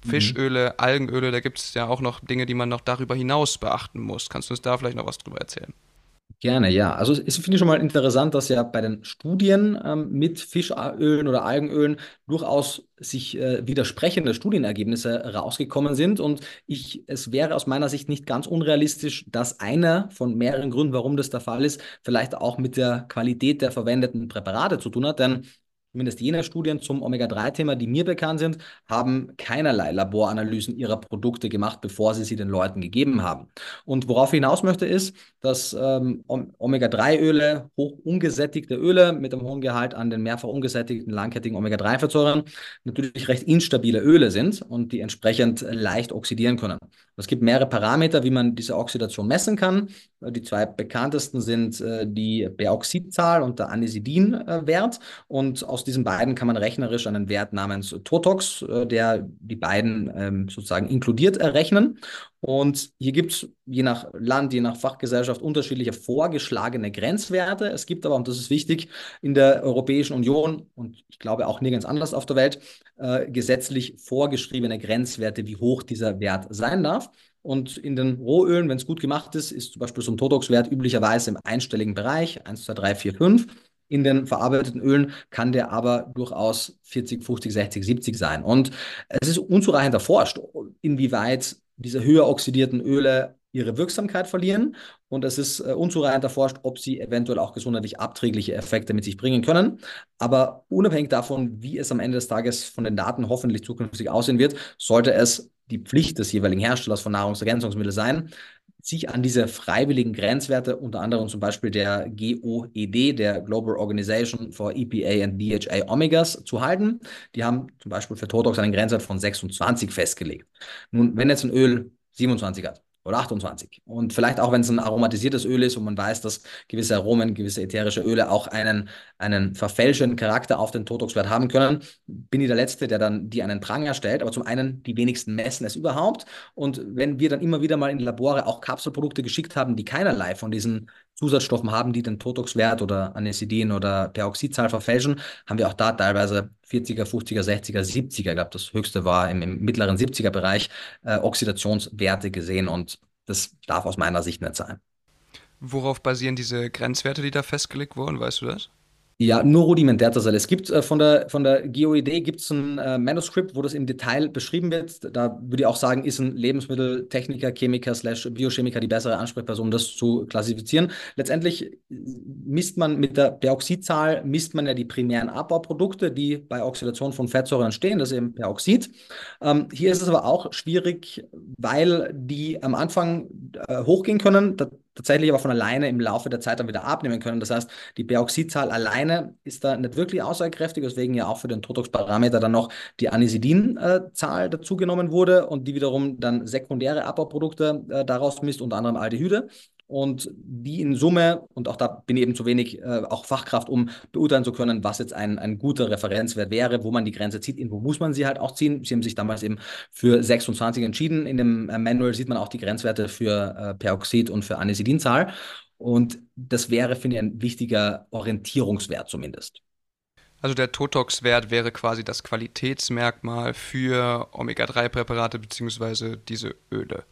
Mhm. Fischöle, Algenöle, da gibt es ja auch noch Dinge, die man noch darüber hinaus beachten muss. Kannst du uns da vielleicht noch was drüber erzählen? Gerne, ja. Also es finde ich schon mal interessant, dass ja bei den Studien ähm, mit Fischölen oder Algenölen durchaus sich äh, widersprechende Studienergebnisse rausgekommen sind. Und ich, es wäre aus meiner Sicht nicht ganz unrealistisch, dass einer von mehreren Gründen, warum das der Fall ist, vielleicht auch mit der Qualität der verwendeten Präparate zu tun hat. Denn zumindest jene Studien zum Omega drei Thema, die mir bekannt sind, haben keinerlei Laboranalysen ihrer Produkte gemacht, bevor sie sie den Leuten gegeben haben. Und worauf ich hinaus möchte, ist, dass ähm, Omega drei Öle, hoch ungesättigte Öle mit einem hohen Gehalt an den mehrfach ungesättigten langkettigen Omega drei Fettsäuren natürlich recht instabile Öle sind und die entsprechend leicht oxidieren können. Es gibt mehrere Parameter, wie man diese Oxidation messen kann. Die zwei bekanntesten sind äh, die Peroxidzahl und der Anisidin-Wert. Und aus diesen beiden kann man rechnerisch einen Wert namens Totox, äh, der die beiden ähm, sozusagen inkludiert, errechnen. Und hier gibt es je nach Land, je nach Fachgesellschaft unterschiedliche vorgeschlagene Grenzwerte. Es gibt aber, und das ist wichtig, in der Europäischen Union und ich glaube auch nirgends anders auf der Welt, äh, gesetzlich vorgeschriebene Grenzwerte, wie hoch dieser Wert sein darf. Und in den Rohölen, wenn es gut gemacht ist, ist zum Beispiel so ein Totox-Wert üblicherweise im einstelligen Bereich, eins, zwei, drei, vier, fünf. In den verarbeiteten Ölen kann der aber durchaus vierzig, fünfzig, sechzig, siebzig sein. Und es ist unzureichend erforscht, inwieweit diese höher oxidierten Öle ihre Wirksamkeit verlieren. Und es ist äh, unzureichend erforscht, ob sie eventuell auch gesundheitlich abträgliche Effekte mit sich bringen können. Aber unabhängig davon, wie es am Ende des Tages von den Daten hoffentlich zukünftig aussehen wird, sollte es die Pflicht des jeweiligen Herstellers von Nahrungsergänzungsmitteln sein, sich an diese freiwilligen Grenzwerte, unter anderem zum Beispiel der G O E D, der Global Organization for E P A and D H A Omegas, zu halten. Die haben zum Beispiel für Totox einen Grenzwert von sechsundzwanzig festgelegt. Nun, wenn jetzt ein Öl siebenundzwanzig hat oder achtundzwanzig und vielleicht auch, wenn es ein aromatisiertes Öl ist und man weiß, dass gewisse Aromen, gewisse ätherische Öle auch einen, einen verfälschenden Charakter auf den Totox-Wert haben können, bin ich der Letzte, der dann die einen Pranger stellt. Aber zum einen, die wenigsten messen es überhaupt. Und wenn wir dann immer wieder mal in Labore auch Kapselprodukte geschickt haben, die keinerlei von diesen Zusatzstoffen haben, die den Totox-Wert oder Anisidin oder Peroxidzahl verfälschen, haben wir auch da teilweise vierziger, fünfziger, sechziger, siebziger, ich glaube, das höchste war im, im mittleren siebziger-Bereich, äh, Oxidationswerte gesehen. Und das darf aus meiner Sicht nicht sein. Worauf basieren diese Grenzwerte, die da festgelegt wurden? Weißt du das? Ja, nur rudimentär tatsächlich. Es gibt äh, von der, von der G O E D gibt es ein äh, Manuskript, wo das im Detail beschrieben wird. Da würde ich auch sagen, ist ein Lebensmitteltechniker, Chemiker slash Biochemiker die bessere Ansprechperson, um das zu klassifizieren. Letztendlich äh, misst man mit der Peroxidzahl, misst man ja die primären Abbauprodukte, die bei Oxidation von Fettsäuren entstehen. Das ist eben Peroxid. Ähm, hier ist es aber auch schwierig, weil die am Anfang äh, hochgehen können, da, tatsächlich aber von alleine im Laufe der Zeit dann wieder abnehmen können. Das heißt, die Peroxidzahl alleine ist da nicht wirklich aussagekräftig, weswegen ja auch für den Totox-Parameter dann noch die Anisidin-Zahl dazugenommen wurde und die wiederum dann sekundäre Abbauprodukte äh, daraus misst, unter anderem Aldehyde. Und die in Summe, und auch da bin ich eben zu wenig äh, auch Fachkraft, um beurteilen zu können, was jetzt ein, ein guter Referenzwert wäre, wo man die Grenze zieht, irgendwo muss man sie halt auch ziehen. Sie haben sich damals eben für sechsundzwanzig entschieden. In dem äh, Manual sieht man auch die Grenzwerte für äh, Peroxid und für Anisidinzahl. Und das wäre, finde ich, ein wichtiger Orientierungswert zumindest. Also der Totox-Wert wäre quasi das Qualitätsmerkmal für Omega drei Präparate bzw. diese Öle.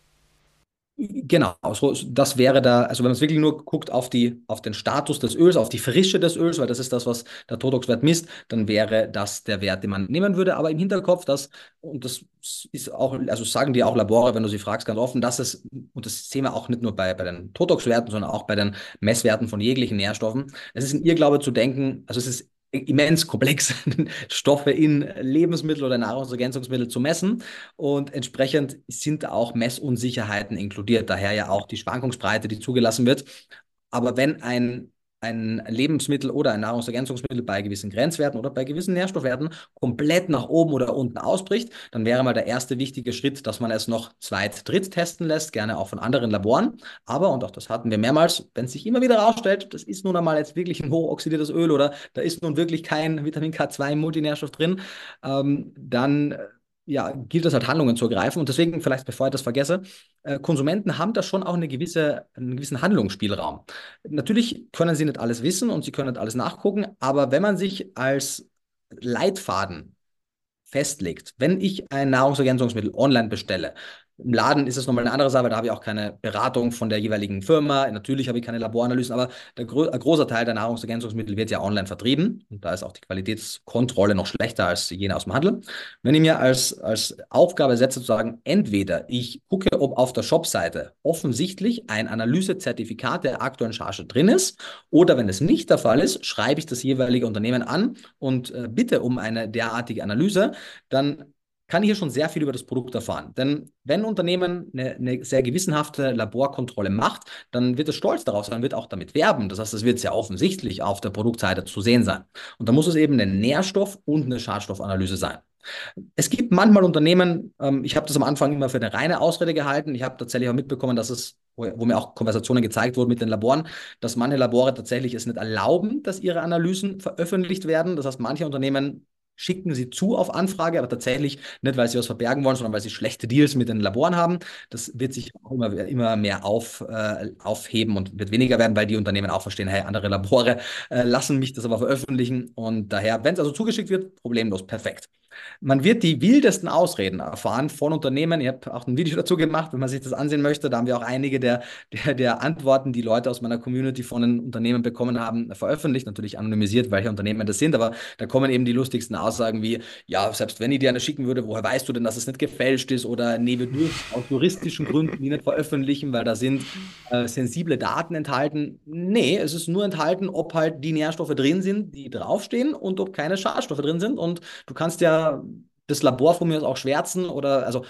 Genau, so, das wäre da, also wenn man es wirklich nur guckt auf die, auf den Status des Öls, auf die Frische des Öls, weil das ist das, was der Totox-Wert misst, dann wäre das der Wert, den man nehmen würde. Aber im Hinterkopf, dass, und das ist auch, also sagen die auch Labore, wenn du sie fragst, ganz offen, dass es, und das sehen wir auch nicht nur bei, bei den Totox-Werten, sondern auch bei den Messwerten von jeglichen Nährstoffen. Es ist ein Irrglaube zu denken, also es ist immens komplex, Stoffe in Lebensmittel oder Nahrungsergänzungsmittel zu messen. Und entsprechend sind auch Messunsicherheiten inkludiert, daher ja auch die Schwankungsbreite, die zugelassen wird. Aber wenn ein, ein Lebensmittel oder ein Nahrungsergänzungsmittel bei gewissen Grenzwerten oder bei gewissen Nährstoffwerten komplett nach oben oder unten ausbricht, dann wäre mal der erste wichtige Schritt, dass man es noch zweit-, dritt testen lässt, gerne auch von anderen Laboren. Aber, und auch das hatten wir mehrmals, wenn es sich immer wieder herausstellt, das ist nun einmal jetzt wirklich ein hochoxidiertes Öl oder da ist nun wirklich kein Vitamin K zwei Multinährstoff drin, ähm, dann ja, gilt es halt Handlungen zu ergreifen. Und deswegen, vielleicht bevor ich das vergesse, äh, Konsumenten haben da schon auch eine gewisse, einen gewissen Handlungsspielraum. Natürlich können sie nicht alles wissen und sie können nicht alles nachgucken, aber wenn man sich als Leitfaden festlegt. Wenn ich ein Nahrungsergänzungsmittel online bestelle, im Laden ist es nochmal eine andere Sache, da habe ich auch keine Beratung von der jeweiligen Firma. Natürlich habe ich keine Laboranalysen, aber der gro ein großer Teil der Nahrungsergänzungsmittel wird ja online vertrieben. Und da ist auch die Qualitätskontrolle noch schlechter als jene aus dem Handel. Wenn ich mir als, als Aufgabe setze, zu sagen, entweder ich gucke, ob auf der Shopseite offensichtlich ein Analysezertifikat der aktuellen Charge drin ist, oder wenn es nicht der Fall ist, schreibe ich das jeweilige Unternehmen an und äh, bitte um eine derartige Analyse, dann kann ich hier schon sehr viel über das Produkt erfahren. Denn wenn ein Unternehmen eine, eine sehr gewissenhafte Laborkontrolle macht, dann wird es stolz darauf sein, wird auch damit werben. Das heißt, es wird sehr offensichtlich auf der Produktseite zu sehen sein. Und da muss es eben eine Nährstoff- und eine Schadstoffanalyse sein. Es gibt manchmal Unternehmen, ähm, ich habe das am Anfang immer für eine reine Ausrede gehalten. Ich habe tatsächlich auch mitbekommen, dass es, wo, wo mir auch Konversationen gezeigt wurden mit den Laboren, dass manche Labore tatsächlich es nicht erlauben, dass ihre Analysen veröffentlicht werden. Das heißt, manche Unternehmen schicken sie zu auf Anfrage, aber tatsächlich nicht, weil sie was verbergen wollen, sondern weil sie schlechte Deals mit den Laboren haben. Das wird sich auch immer, immer mehr auf, äh, aufheben und wird weniger werden, weil die Unternehmen auch verstehen, hey, andere Labore äh, lassen mich das aber veröffentlichen. Und daher, wenn es also zugeschickt wird, problemlos, perfekt. Man wird die wildesten Ausreden erfahren von Unternehmen. Ich habe auch ein Video dazu gemacht, wenn man sich das ansehen möchte. Da haben wir auch einige der, der, der Antworten, die Leute aus meiner Community von den Unternehmen bekommen haben, veröffentlicht. Natürlich anonymisiert, welche Unternehmen das sind. Aber da kommen eben die lustigsten Aussagen wie, ja, selbst wenn ich dir eine schicken würde, woher weißt du denn, dass es nicht gefälscht ist? Oder nee, wir dürfen aus juristischen Gründen die nicht veröffentlichen, weil da sind äh, sensible Daten enthalten. Nee, es ist nur enthalten, ob halt die Nährstoffe drin sind, die draufstehen und ob keine Schadstoffe drin sind. Und du kannst ja das Labor von mir aus auch schwärzen oder also,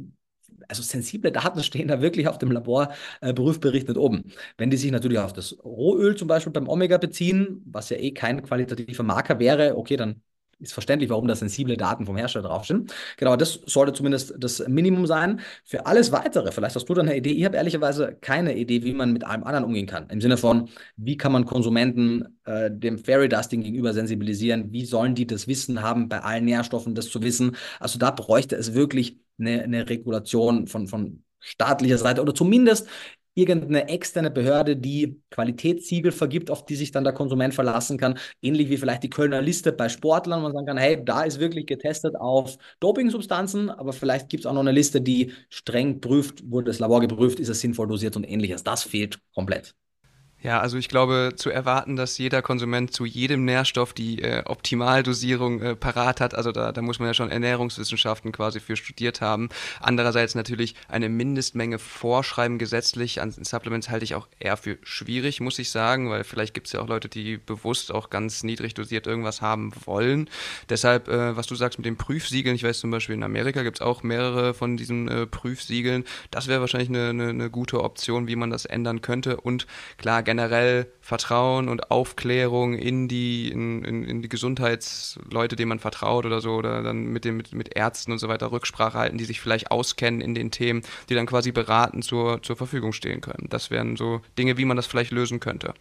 also sensible Daten stehen da wirklich auf dem Laborprüfbericht nicht oben. Wenn die sich natürlich auf das Rohöl zum Beispiel beim Omega beziehen, was ja eh kein qualitativer Marker wäre, okay, dann ist verständlich, warum da sensible Daten vom Hersteller draufstehen. Genau, das sollte zumindest das Minimum sein. Für alles Weitere, vielleicht hast du da eine Idee. Ich habe ehrlicherweise keine Idee, wie man mit allem anderen umgehen kann. Im Sinne von, wie kann man Konsumenten äh, dem Fairy Dusting gegenüber sensibilisieren? Wie sollen die das Wissen haben, bei allen Nährstoffen das zu wissen? Also da bräuchte es wirklich eine, eine Regulation von, von staatlicher Seite oder zumindest irgendeine externe Behörde, die Qualitätssiegel vergibt, auf die sich dann der Konsument verlassen kann. Ähnlich wie vielleicht die Kölner Liste bei Sportlern, wo man sagen kann, hey, da ist wirklich getestet auf Dopingsubstanzen, aber vielleicht gibt es auch noch eine Liste, die streng prüft, wurde das Labor geprüft, ist es sinnvoll dosiert und ähnliches. Das fehlt komplett. Ja, also ich glaube, zu erwarten, dass jeder Konsument zu jedem Nährstoff die äh, Optimaldosierung äh, parat hat, also da, da muss man ja schon Ernährungswissenschaften quasi für studiert haben. Andererseits natürlich eine Mindestmenge vorschreiben gesetzlich an Supplements halte ich auch eher für schwierig, muss ich sagen, weil vielleicht gibt es ja auch Leute, die bewusst auch ganz niedrig dosiert irgendwas haben wollen. Deshalb, äh, was du sagst mit den Prüfsiegeln, ich weiß zum Beispiel in Amerika gibt es auch mehrere von diesen äh, Prüfsiegeln, das wäre wahrscheinlich eine, eine, eine gute Option, wie man das ändern könnte und klar, generell Vertrauen und Aufklärung in die, in, in, in die Gesundheitsleute, denen man vertraut oder so, oder dann mit, dem, mit, mit Ärzten und so weiter Rücksprache halten, die sich vielleicht auskennen in den Themen, die dann quasi beratend zur, zur Verfügung stehen können. Das wären so Dinge, wie man das vielleicht lösen könnte.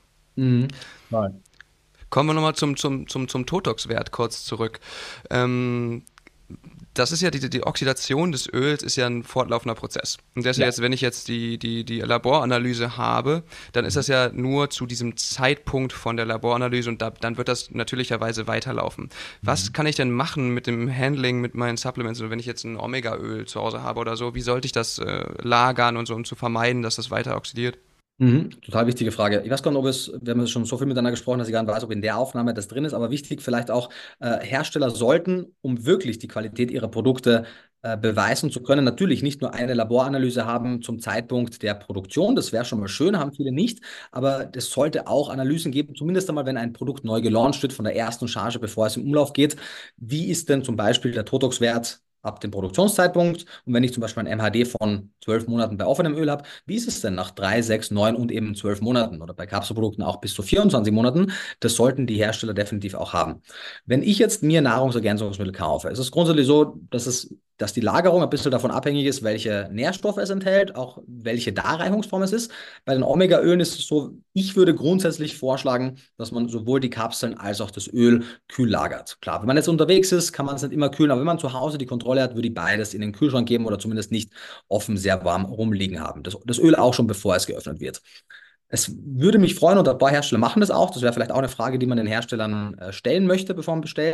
Mhm. Nein. Kommen wir nochmal zum, zum, zum, zum Totox-Wert kurz zurück. Ähm, das ist ja die, die Oxidation des Öls ist ja ein fortlaufender Prozess. Und das ist ja Ja. jetzt, wenn ich jetzt die, die, die Laboranalyse habe, dann ist das ja nur zu diesem Zeitpunkt von der Laboranalyse und da, dann wird das natürlicherweise weiterlaufen. Was Mhm. kann ich denn machen mit dem Handling, mit meinen Supplements, also wenn ich jetzt ein Omega-Öl zu Hause habe oder so, wie sollte ich das äh, lagern und so, um zu vermeiden, dass das weiter oxidiert? Mhm, total wichtige Frage. Ich weiß gar nicht, ob es, wir haben jetzt schon so viel miteinander gesprochen, dass ich gar nicht weiß, ob in der Aufnahme das drin ist, aber wichtig vielleicht auch, äh, Hersteller sollten, um wirklich die Qualität ihrer Produkte äh, beweisen zu können, natürlich nicht nur eine Laboranalyse haben zum Zeitpunkt der Produktion, das wäre schon mal schön, haben viele nicht, aber es sollte auch Analysen geben, zumindest einmal, wenn ein Produkt neu gelauncht wird, von der ersten Charge, bevor es im Umlauf geht. Wie ist denn zum Beispiel der Totox-Wert ab dem Produktionszeitpunkt? Und wenn ich zum Beispiel ein M H D von zwölf Monaten bei offenem Öl habe, wie ist es denn nach drei, sechs, neun und eben zwölf Monaten oder bei Kapselprodukten auch bis zu vierundzwanzig Monaten? Das sollten die Hersteller definitiv auch haben. Wenn ich jetzt mir Nahrungsergänzungsmittel kaufe, ist es grundsätzlich so, dass es dass die Lagerung ein bisschen davon abhängig ist, welche Nährstoffe es enthält, auch welche Darreichungsform es ist. Bei den Omega-Ölen ist es so, ich würde grundsätzlich vorschlagen, dass man sowohl die Kapseln als auch das Öl kühl lagert. Klar, wenn man jetzt unterwegs ist, kann man es nicht immer kühlen, aber wenn man zu Hause die Kontrolle hat, würde ich beides in den Kühlschrank geben oder zumindest nicht offen sehr warm rumliegen haben. Das, das Öl auch schon, bevor es geöffnet wird. Es würde mich freuen und ein paar Hersteller machen das auch. Das wäre vielleicht auch eine Frage, die man den Herstellern äh, stellen möchte, bevor man bestellt.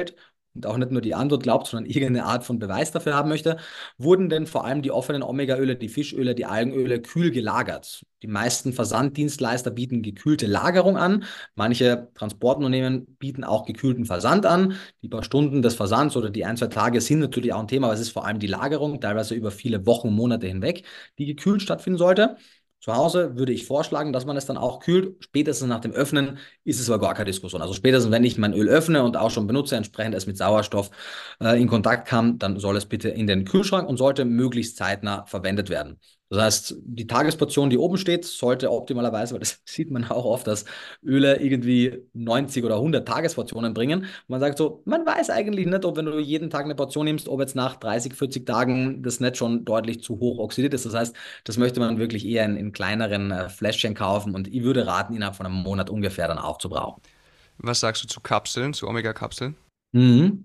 und auch nicht nur die Antwort glaubt, sondern irgendeine Art von Beweis dafür haben möchte, wurden denn vor allem die offenen Omega-Öle, die Fischöle, die Algenöle kühl gelagert. Die meisten Versanddienstleister bieten gekühlte Lagerung an. Manche Transportunternehmen bieten auch gekühlten Versand an. Die paar Stunden des Versands oder die ein, zwei Tage sind natürlich auch ein Thema, aber es ist vor allem die Lagerung, teilweise über viele Wochen, Monate hinweg, die gekühlt stattfinden sollte. Zu Hause würde ich vorschlagen, dass man es dann auch kühlt. Spätestens nach dem Öffnen ist es aber gar keine Diskussion. Also spätestens, wenn ich mein Öl öffne und auch schon benutze, entsprechend es mit Sauerstoff äh, in Kontakt kam, dann soll es bitte in den Kühlschrank und sollte möglichst zeitnah verwendet werden. Das heißt, die Tagesportion, die oben steht, sollte optimalerweise, weil das sieht man auch oft, dass Öle irgendwie neunzig oder hundert Tagesportionen bringen. Und man sagt so, man weiß eigentlich nicht, ob wenn du jeden Tag eine Portion nimmst, ob jetzt nach dreißig, vierzig Tagen das nicht schon deutlich zu hoch oxidiert ist. Das heißt, das möchte man wirklich eher in, in kleineren äh, Fläschchen kaufen und ich würde raten, innerhalb von einem Monat ungefähr dann aufzubrauchen. Was sagst du zu Kapseln, zu Omega-Kapseln? Mhm.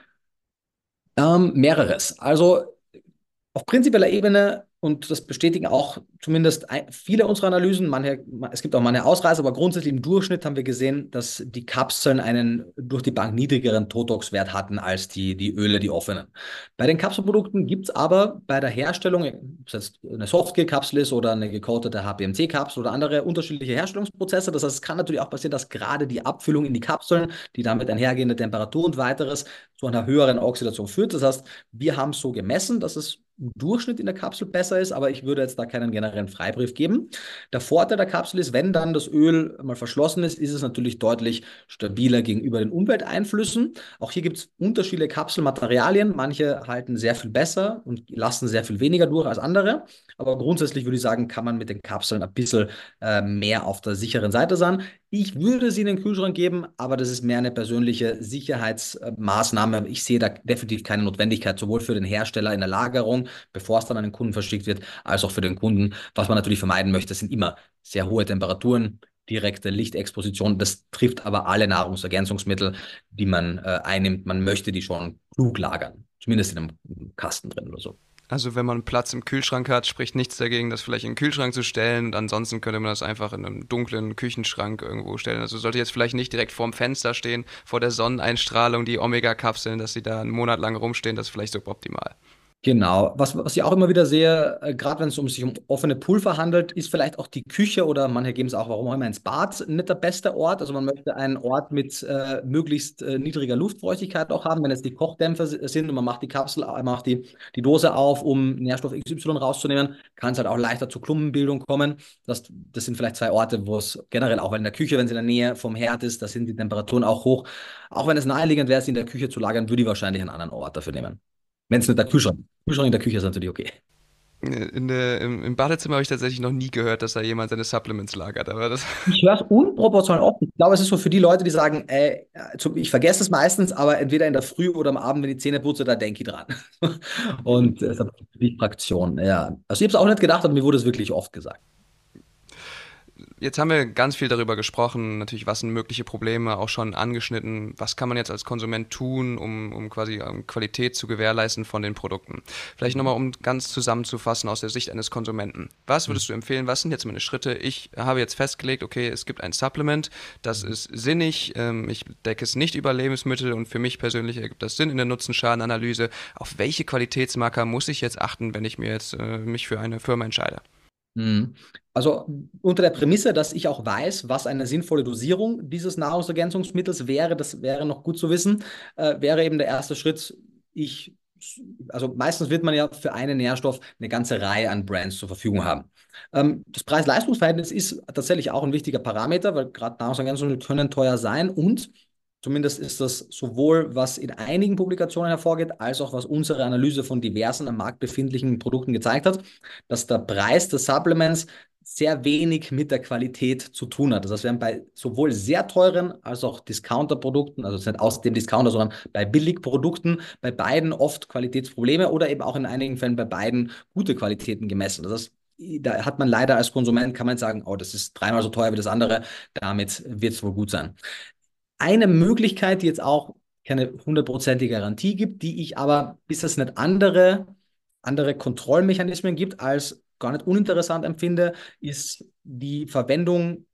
Ähm, mehreres. Also auf prinzipieller Ebene, und das bestätigen auch zumindest ein, viele unserer Analysen, manche, es gibt auch mal eine Ausreißer, aber grundsätzlich im Durchschnitt haben wir gesehen, dass die Kapseln einen durch die Bank niedrigeren Totox-Wert hatten als die, die Öle, die offenen. Bei den Kapselprodukten gibt es aber bei der Herstellung, ob es jetzt eine Softgel-Kapsel ist oder eine gecoatete H P M C-Kapsel oder andere unterschiedliche Herstellungsprozesse. Das heißt, es kann natürlich auch passieren, dass gerade die Abfüllung in die Kapseln, die damit einhergehende Temperatur und weiteres zu einer höheren Oxidation führt. Das heißt, wir haben es so gemessen, dass es im Durchschnitt in der Kapsel besser ist, aber ich würde jetzt da keinen generellen Freibrief geben. Der Vorteil der Kapsel ist, wenn dann das Öl mal verschlossen ist, ist es natürlich deutlich stabiler gegenüber den Umwelteinflüssen. Auch hier gibt es unterschiedliche Kapselmaterialien. Manche halten sehr viel besser und lassen sehr viel weniger durch als andere. Aber grundsätzlich würde ich sagen, kann man mit den Kapseln ein bisschen äh, mehr auf der sicheren Seite sein. Ich würde sie in den Kühlschrank geben, aber das ist mehr eine persönliche Sicherheitsmaßnahme. Ich sehe da definitiv keine Notwendigkeit, sowohl für den Hersteller in der Lagerung, bevor es dann an den Kunden verschickt wird, als auch für den Kunden. Was man natürlich vermeiden möchte, sind immer sehr hohe Temperaturen, direkte Lichtexposition. Das trifft aber alle Nahrungsergänzungsmittel, die man äh, einnimmt. Man möchte die schon klug lagern, zumindest in einem Kasten drin oder so. Also wenn man Platz im Kühlschrank hat, spricht nichts dagegen, das vielleicht in den Kühlschrank zu stellen. Und ansonsten könnte man das einfach in einem dunklen Küchenschrank irgendwo stellen. Also sollte jetzt vielleicht nicht direkt vorm Fenster stehen, vor der Sonneneinstrahlung, die Omega-Kapseln, dass sie da einen Monat lang rumstehen, das ist vielleicht suboptimal. Genau. Was, was ich auch immer wieder sehe, äh, gerade wenn es um sich um offene Pulver handelt, ist vielleicht auch die Küche oder manche geben es auch, warum auch immer, ins Bad nicht der beste Ort. Also man möchte einen Ort mit äh, möglichst äh, niedriger Luftfeuchtigkeit auch haben. Wenn jetzt die Kochdämpfer si- sind und man macht die Kapsel, äh, macht die, die Dose auf, um Nährstoff X Y rauszunehmen, kann es halt auch leichter zur Klumpenbildung kommen. Das, das sind vielleicht zwei Orte, wo es generell auch, weil in der Küche, wenn es in der Nähe vom Herd ist, da sind die Temperaturen auch hoch. Auch wenn es naheliegend wäre, es in der Küche zu lagern, würde ich wahrscheinlich einen anderen Ort dafür nehmen. Wenn es nicht der Kühlschrank Kühlschrank in der Küche ist natürlich okay. In der, im, Im Badezimmer habe ich tatsächlich noch nie gehört, dass da jemand seine Supplements lagert. Aber das, Ich höre es unproportional oft. Ich glaube, es ist so für die Leute, die sagen, ey, ich vergesse es meistens, aber entweder in der Früh oder am Abend, wenn ich die Zähne putze, da denke ich dran. Und äh, deshalb die Fraktion, ja. Also ich habe es auch nicht gedacht, aber mir wurde es wirklich oft gesagt. Jetzt haben wir ganz viel darüber gesprochen, natürlich, was sind mögliche Probleme, auch schon angeschnitten. Was kann man jetzt als Konsument tun, um, um quasi ähm, Qualität zu gewährleisten von den Produkten? Vielleicht nochmal, um ganz zusammenzufassen aus der Sicht eines Konsumenten. Was würdest du empfehlen? Was sind jetzt meine Schritte? Ich habe jetzt festgelegt, okay, es gibt ein Supplement, das ist sinnig, ähm, ich decke es nicht über Lebensmittel und für mich persönlich ergibt das Sinn in der Nutzen-Schaden-Analyse. Auf welche Qualitätsmarker muss ich jetzt achten, wenn ich mir jetzt äh, mich für eine Firma entscheide? Mhm. Also unter der Prämisse, dass ich auch weiß, was eine sinnvolle Dosierung dieses Nahrungsergänzungsmittels wäre, das wäre noch gut zu wissen, äh, wäre eben der erste Schritt, ich, also meistens wird man ja für einen Nährstoff eine ganze Reihe an Brands zur Verfügung haben. Ähm, das Preis-Leistungs-Verhältnis ist tatsächlich auch ein wichtiger Parameter, weil gerade Nahrungsergänzungsmittel können teuer sein und zumindest ist das sowohl, was in einigen Publikationen hervorgeht, als auch was unsere Analyse von diversen am Markt befindlichen Produkten gezeigt hat, dass der Preis des Supplements sehr wenig mit der Qualität zu tun hat. Das heißt, wir haben bei sowohl sehr teuren als auch Discounter-Produkten, also nicht aus dem Discounter, sondern bei Billigprodukten, bei beiden oft Qualitätsprobleme oder eben auch in einigen Fällen bei beiden gute Qualitäten gemessen. Das heißt, da hat man leider als Konsument, kann man sagen, oh, das ist dreimal so teuer wie das andere, damit wird es wohl gut sein. Eine Möglichkeit, die jetzt auch keine hundertprozentige Garantie gibt, die ich aber, bis es nicht andere, andere Kontrollmechanismen gibt, als gar nicht uninteressant empfinde, ist die Verwendung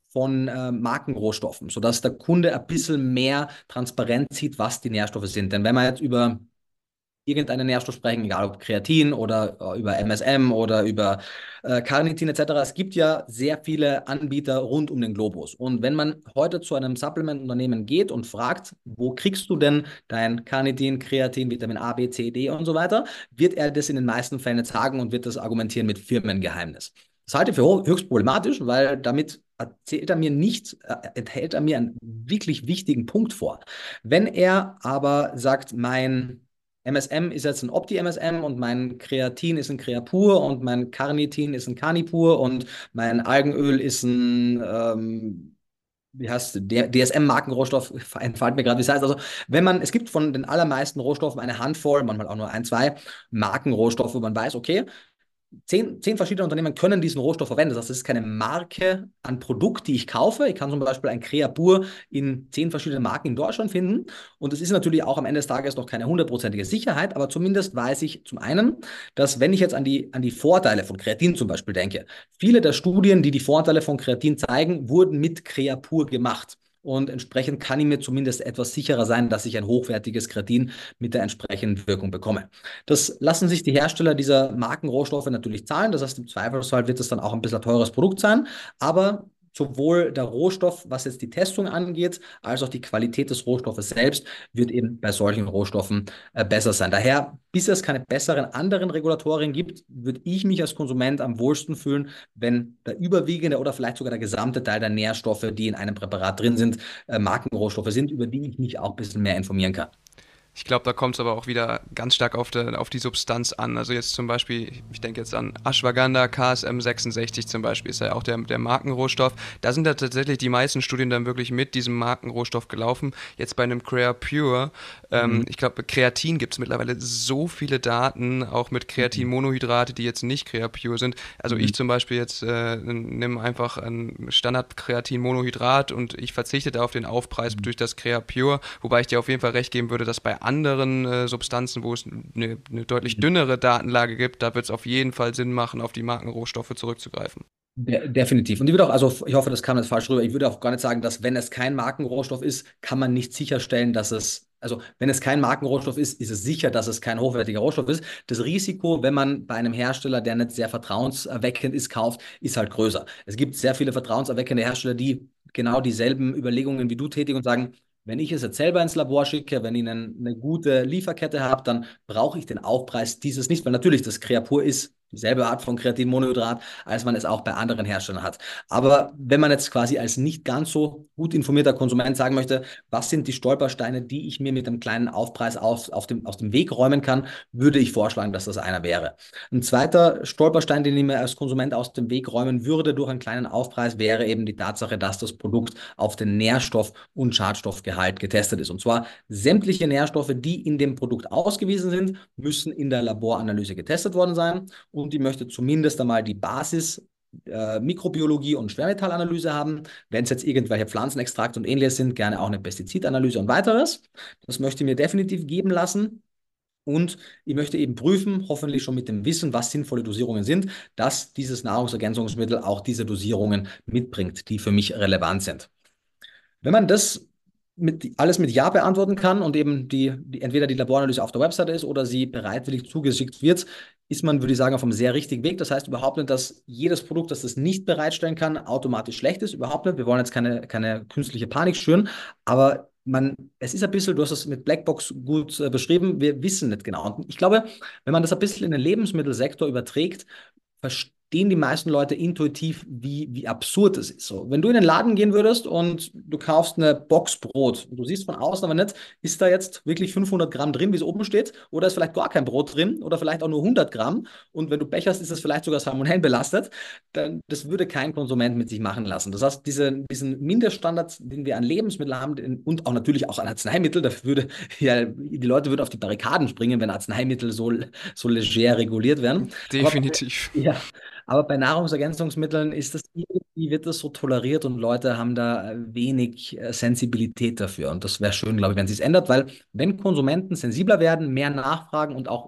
von äh, Markenrohstoffen, sodass der Kunde ein bisschen mehr transparent sieht, was die Nährstoffe sind. Denn wenn man jetzt über irgendeinen Nährstoff sprechen, egal ob Kreatin oder äh, über M S M oder über äh, Carnitin et cetera. Es gibt ja sehr viele Anbieter rund um den Globus. Und wenn man heute zu einem Supplement-Unternehmen geht und fragt, wo kriegst du denn dein Carnitin, Kreatin, Vitamin A, B, C, D und so weiter, wird er das in den meisten Fällen nicht sagen und wird das argumentieren mit Firmengeheimnis. Das halte ich für höchst problematisch, weil damit erzählt er mir nichts, äh, enthält er mir einen wirklich wichtigen Punkt vor. Wenn er aber sagt, mein M S M ist jetzt ein Opti-M S M und mein Kreatin ist ein Creapur und mein Carnitin ist ein Carnipur und mein Algenöl ist ein, ähm, wie heißt der D S M-Markenrohstoff, entfällt mir gerade, wie es heißt. Also, wenn man, es gibt von den allermeisten Rohstoffen eine Handvoll, manchmal auch nur ein, zwei Markenrohstoffe, wo man weiß, okay, Zehn, zehn verschiedene Unternehmen können diesen Rohstoff verwenden. Das heißt, es ist keine Marke an Produkt, die ich kaufe. Ich kann zum Beispiel ein Creapur in zehn verschiedenen Marken in Deutschland finden. Und es ist natürlich auch am Ende des Tages noch keine hundertprozentige Sicherheit, aber zumindest weiß ich zum einen, dass wenn ich jetzt an die, an die Vorteile von Kreatin zum Beispiel denke, viele der Studien, die die Vorteile von Kreatin zeigen, wurden mit Creapur gemacht. Und entsprechend kann ich mir zumindest etwas sicherer sein, dass ich ein hochwertiges Kreatin mit der entsprechenden Wirkung bekomme. Das lassen sich die Hersteller dieser Markenrohstoffe natürlich zahlen. Das heißt, im Zweifelsfall wird es dann auch ein bisschen ein teures Produkt sein. Aber sowohl der Rohstoff, was jetzt die Testung angeht, als auch die Qualität des Rohstoffes selbst, wird eben bei solchen Rohstoffen äh, besser sein. Daher, bis es keine besseren anderen Regulatorien gibt, würde ich mich als Konsument am wohlsten fühlen, wenn der überwiegende oder vielleicht sogar der gesamte Teil der Nährstoffe, die in einem Präparat drin sind, äh, Markenrohstoffe sind, über die ich mich auch ein bisschen mehr informieren kann. Ich glaube, da kommt es aber auch wieder ganz stark auf, de, auf die Substanz an. Also jetzt zum Beispiel, ich denke jetzt an Ashwagandha, K S M sechsundsechzig zum Beispiel, ist ja auch der, der Markenrohstoff. Da sind da tatsächlich die meisten Studien dann wirklich mit diesem Markenrohstoff gelaufen. Jetzt bei einem Creapure, ähm, Mhm. ich glaube, Kreatin gibt es mittlerweile so viele Daten, auch mit Kreatinmonohydrate, die jetzt nicht Creapure sind. Also Mhm. ich zum Beispiel jetzt äh, nehme einfach ein Standard-Kreatinmonohydrat und ich verzichte da auf den Aufpreis durch das Creapure, wobei ich dir auf jeden Fall recht geben würde, dass bei anderen äh, Substanzen, wo es eine, eine deutlich dünnere Datenlage gibt, da wird es auf jeden Fall Sinn machen, auf die Markenrohstoffe zurückzugreifen. De definitiv. Und ich würde auch, also ich hoffe, das kam jetzt falsch rüber. Ich würde auch gar nicht sagen, dass wenn es kein Markenrohstoff ist, kann man nicht sicherstellen, dass es, also wenn es kein Markenrohstoff ist, ist es sicher, dass es kein hochwertiger Rohstoff ist. Das Risiko, wenn man bei einem Hersteller, der nicht sehr vertrauenserweckend ist, kauft, ist halt größer. Es gibt sehr viele vertrauenserweckende Hersteller, die genau dieselben Überlegungen wie du tätigen und sagen, wenn ich es jetzt selber ins Labor schicke, wenn ich einen, eine gute Lieferkette habe, dann brauche ich den Aufpreis dieses nicht, weil natürlich das Creapur ist dieselbe Art von Kreatinmonohydrat, als man es auch bei anderen Herstellern hat. Aber wenn man jetzt quasi als nicht ganz so gut informierter Konsument sagen möchte, was sind die Stolpersteine, die ich mir mit einem kleinen Aufpreis auf, auf dem, aus dem Weg räumen kann, würde ich vorschlagen, dass das einer wäre. Ein zweiter Stolperstein, den ich mir als Konsument aus dem Weg räumen würde durch einen kleinen Aufpreis, wäre eben die Tatsache, dass das Produkt auf den Nährstoff- und Schadstoffgehalt getestet ist. Und zwar sämtliche Nährstoffe, die in dem Produkt ausgewiesen sind, müssen in der Laboranalyse getestet worden sein. Und die möchte zumindest einmal die Basis äh, Mikrobiologie und Schwermetallanalyse haben. Wenn es jetzt irgendwelche Pflanzenextrakte und ähnliches sind, gerne auch eine Pestizidanalyse und weiteres. Das möchte ich mir definitiv geben lassen. Und ich möchte eben prüfen, hoffentlich schon mit dem Wissen, was sinnvolle Dosierungen sind, dass dieses Nahrungsergänzungsmittel auch diese Dosierungen mitbringt, die für mich relevant sind. Wenn man das mit, alles mit Ja beantworten kann und eben die, die, entweder die Laboranalyse auf der Webseite ist oder sie bereitwillig zugeschickt wird, ist man, würde ich sagen, auf einem sehr richtigen Weg. Das heißt überhaupt nicht, dass jedes Produkt, das das nicht bereitstellen kann, automatisch schlecht ist. Überhaupt nicht. Wir wollen jetzt keine, keine künstliche Panik schüren, aber man, es ist ein bisschen, du hast es mit Blackbox gut äh, beschrieben, wir wissen nicht genau. Und ich glaube, wenn man das ein bisschen in den Lebensmittelsektor überträgt, verstehen die meisten Leute intuitiv, wie, wie absurd es ist. So, wenn du in den Laden gehen würdest und du kaufst eine Box Brot und du siehst von außen aber nicht, ist da jetzt wirklich fünfhundert Gramm drin, wie es oben steht, oder ist vielleicht gar kein Brot drin oder vielleicht auch nur hundert Gramm und wenn du Pech hast, ist es vielleicht sogar Salmonellen belastet, dann das würde kein Konsument mit sich machen lassen. Das heißt, diese, diesen Mindeststandard, den wir an Lebensmitteln haben den, und auch natürlich auch an Arzneimitteln, da würde ja, die Leute würden auf die Barrikaden springen, wenn Arzneimittel so, so leger reguliert werden. Aber Definitiv. ja, aber bei Nahrungsergänzungsmitteln ist das irgendwie, wird das so toleriert und Leute haben da äh, wenig äh, Sensibilität dafür. Und das wäre schön, glaube ich, wenn sich es ändert, weil wenn Konsumenten sensibler werden, mehr nachfragen und auch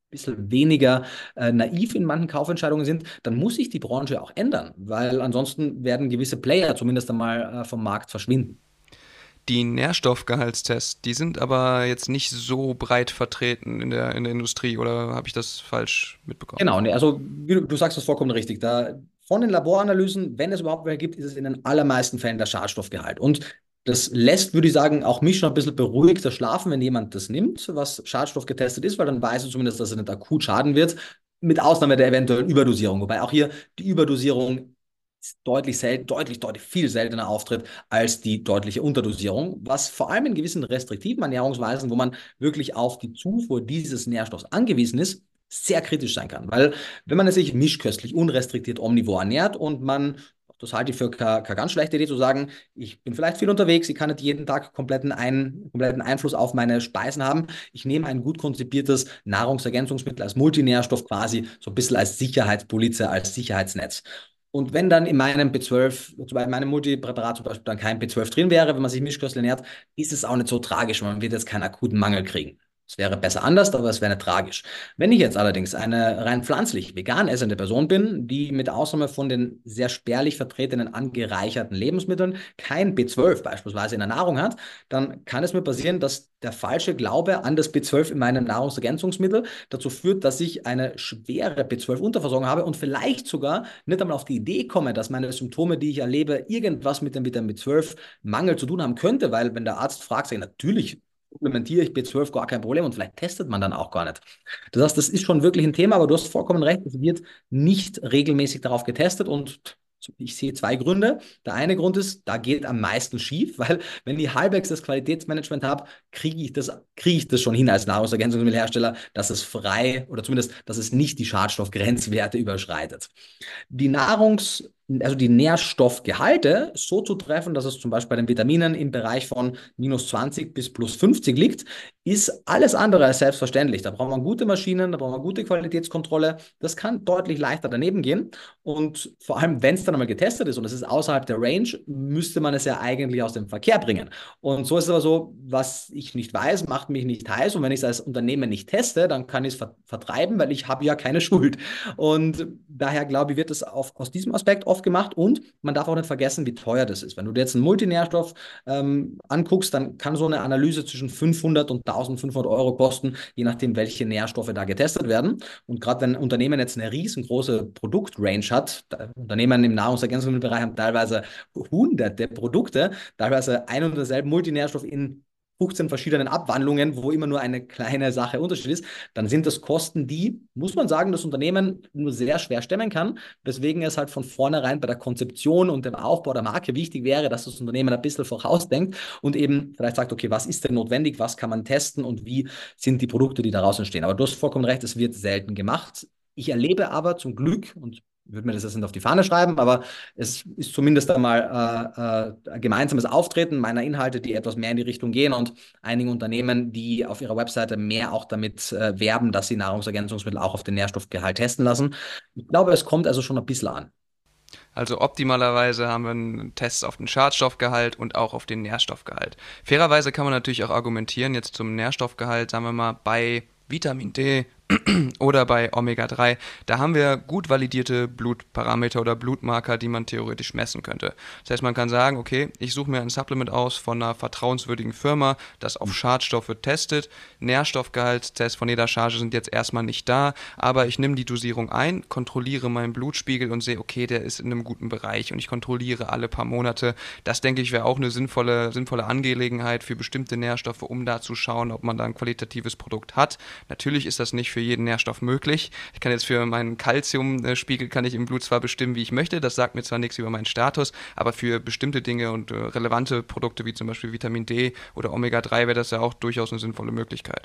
bisschen weniger äh, naiv in manchen Kaufentscheidungen sind, dann muss sich die Branche auch ändern, weil ansonsten werden gewisse Player zumindest einmal äh, vom Markt verschwinden. Die Nährstoffgehaltstests, die sind aber jetzt nicht so breit vertreten in der, in der Industrie, oder habe ich das falsch mitbekommen? Genau, ne, also wie du, du sagst das vollkommen richtig. Da, von den Laboranalysen, wenn es überhaupt welche gibt, ist es in den allermeisten Fällen der Schadstoffgehalt. Und das lässt, würde ich sagen, auch mich schon ein bisschen beruhigter schlafen, wenn jemand das nimmt, was Schadstoff getestet ist, weil dann weiß er zumindest, dass er nicht akut schaden wird, mit Ausnahme der eventuellen Überdosierung. Wobei auch hier die Überdosierung deutlich selten, deutlich, deutlich viel seltener auftritt als die deutliche Unterdosierung, was vor allem in gewissen restriktiven Ernährungsweisen, wo man wirklich auf die Zufuhr dieses Nährstoffs angewiesen ist, sehr kritisch sein kann. Weil wenn man sich mischköstlich, unrestriktiert, omnivor ernährt und man, das halte ich für keine, keine ganz schlechte Idee zu sagen, ich bin vielleicht viel unterwegs, ich kann nicht jeden Tag kompletten, ein, kompletten Einfluss auf meine Speisen haben. Ich nehme ein gut konzipiertes Nahrungsergänzungsmittel als Multinährstoff quasi so ein bisschen als Sicherheitspolize, als Sicherheitsnetz. Und wenn dann in meinem B zwölf, bei meinem Multipräparat zum Beispiel dann kein B zwölf drin wäre, wenn man sich mischköstlich ernährt, ist es auch nicht so tragisch. Man wird jetzt keinen akuten Mangel kriegen. Es wäre besser anders, aber es wäre nicht tragisch. Wenn ich jetzt allerdings eine rein pflanzlich vegan essende Person bin, die mit Ausnahme von den sehr spärlich vertretenen angereicherten Lebensmitteln kein B zwölf beispielsweise in der Nahrung hat, dann kann es mir passieren, dass der falsche Glaube an das B zwölf in meinem Nahrungsergänzungsmittel dazu führt, dass ich eine schwere B zwölf-Unterversorgung habe und vielleicht sogar nicht einmal auf die Idee komme, dass meine Symptome, die ich erlebe, irgendwas mit dem Vitamin B zwölf-Mangel zu tun haben könnte, weil wenn der Arzt fragt, sage ich natürlich supplementiere ich B zwölf, gar kein Problem, und vielleicht testet man dann auch gar nicht. Das heißt, das ist schon wirklich ein Thema, aber du hast vollkommen recht, es wird nicht regelmäßig darauf getestet und ich sehe zwei Gründe. Der eine Grund ist, da geht am meisten schief, weil wenn ich halbwegs das Qualitätsmanagement habe, kriege ich das, kriege ich das schon hin als Nahrungsergänzungsmittelhersteller, dass es frei oder zumindest, dass es nicht die Schadstoffgrenzwerte überschreitet. Die Nahrungs, also die Nährstoffgehalte so zu treffen, dass es zum Beispiel bei den Vitaminen im Bereich von minus zwanzig bis plus fünfzig liegt, ist alles andere als selbstverständlich. Da braucht man gute Maschinen, da braucht man gute Qualitätskontrolle. Das kann deutlich leichter daneben gehen. Und vor allem, wenn es dann einmal getestet ist und es ist außerhalb der Range, müsste man es ja eigentlich aus dem Verkehr bringen. Und so ist es aber so, was ich nicht weiß, macht mich nicht heiß. Und wenn ich es als Unternehmen nicht teste, dann kann ich es ver vertreiben, weil ich habe ja keine Schuld. Und daher glaube ich, wird es auf, aus diesem Aspekt oft gemacht. Und man darf auch nicht vergessen, wie teuer das ist. Wenn du dir jetzt einen Multinährstoff ähm, anguckst, dann kann so eine Analyse zwischen fünfhundert und eintausendfünfhundert Euro kosten, je nachdem, welche Nährstoffe da getestet werden. Und gerade wenn ein Unternehmen jetzt eine riesengroße Produktrange hat, Unternehmen im Nahrungsergänzungsmittelbereich haben teilweise hunderte Produkte, teilweise ein und derselben Multinährstoff in fünfzehn verschiedenen Abwandlungen, wo immer nur eine kleine Sache Unterschied ist, dann sind das Kosten, die, muss man sagen, das Unternehmen nur sehr schwer stemmen kann, weswegen es halt von vornherein bei der Konzeption und dem Aufbau der Marke wichtig wäre, dass das Unternehmen ein bisschen vorausdenkt und eben vielleicht sagt, okay, was ist denn notwendig, was kann man testen und wie sind die Produkte, die daraus entstehen. Aber du hast vollkommen recht, es wird selten gemacht. Ich erlebe aber zum Glück, und ich würde mir das jetzt nicht auf die Fahne schreiben, aber es ist zumindest einmal äh, äh, ein gemeinsames Auftreten meiner Inhalte, die etwas mehr in die Richtung gehen und einigen Unternehmen, die auf ihrer Webseite mehr auch damit äh, werben, dass sie Nahrungsergänzungsmittel auch auf den Nährstoffgehalt testen lassen. Ich glaube, es kommt also schon ein bisschen an. Also optimalerweise haben wir einen Test auf den Schadstoffgehalt und auch auf den Nährstoffgehalt. Fairerweise kann man natürlich auch argumentieren, jetzt zum Nährstoffgehalt, sagen wir mal, bei Vitamin D oder bei Omega drei, da haben wir gut validierte Blutparameter oder Blutmarker, die man theoretisch messen könnte. Das heißt, man kann sagen, okay, ich suche mir ein Supplement aus von einer vertrauenswürdigen Firma, das auf Schadstoffe testet. Nährstoffgehaltstests von jeder Charge sind jetzt erstmal nicht da, aber ich nehme die Dosierung ein, kontrolliere meinen Blutspiegel und sehe, okay, der ist in einem guten Bereich und ich kontrolliere alle paar Monate. Das, denke ich, wäre auch eine sinnvolle, sinnvolle Angelegenheit für bestimmte Nährstoffe, um da zu schauen, ob man da ein qualitatives Produkt hat. Natürlich ist das nicht für jeden Nährstoff möglich. Ich kann jetzt für meinen Kalziumspiegel kann ich im Blut zwar bestimmen, wie ich möchte, das sagt mir zwar nichts über meinen Status, aber für bestimmte Dinge und äh, relevante Produkte wie zum Beispiel Vitamin D oder Omega drei wäre das ja auch durchaus eine sinnvolle Möglichkeit.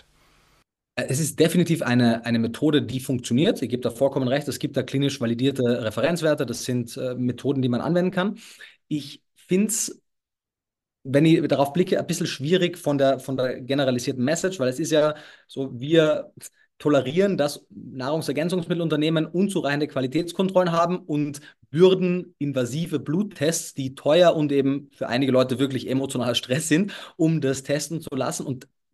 Es ist definitiv eine, eine Methode, die funktioniert. Ich gebe da vollkommen recht. Es gibt da klinisch validierte Referenzwerte. Das sind äh, Methoden, die man anwenden kann. Ich finde es, wenn ich darauf blicke, ein bisschen schwierig von der, von der generalisierten Message, weil es ist ja so, wir tolerieren, dass Nahrungsergänzungsmittelunternehmen unzureichende Qualitätskontrollen haben und bürden invasive Bluttests, die teuer und eben für einige Leute wirklich emotionaler Stress sind, um das testen zu lassen. Und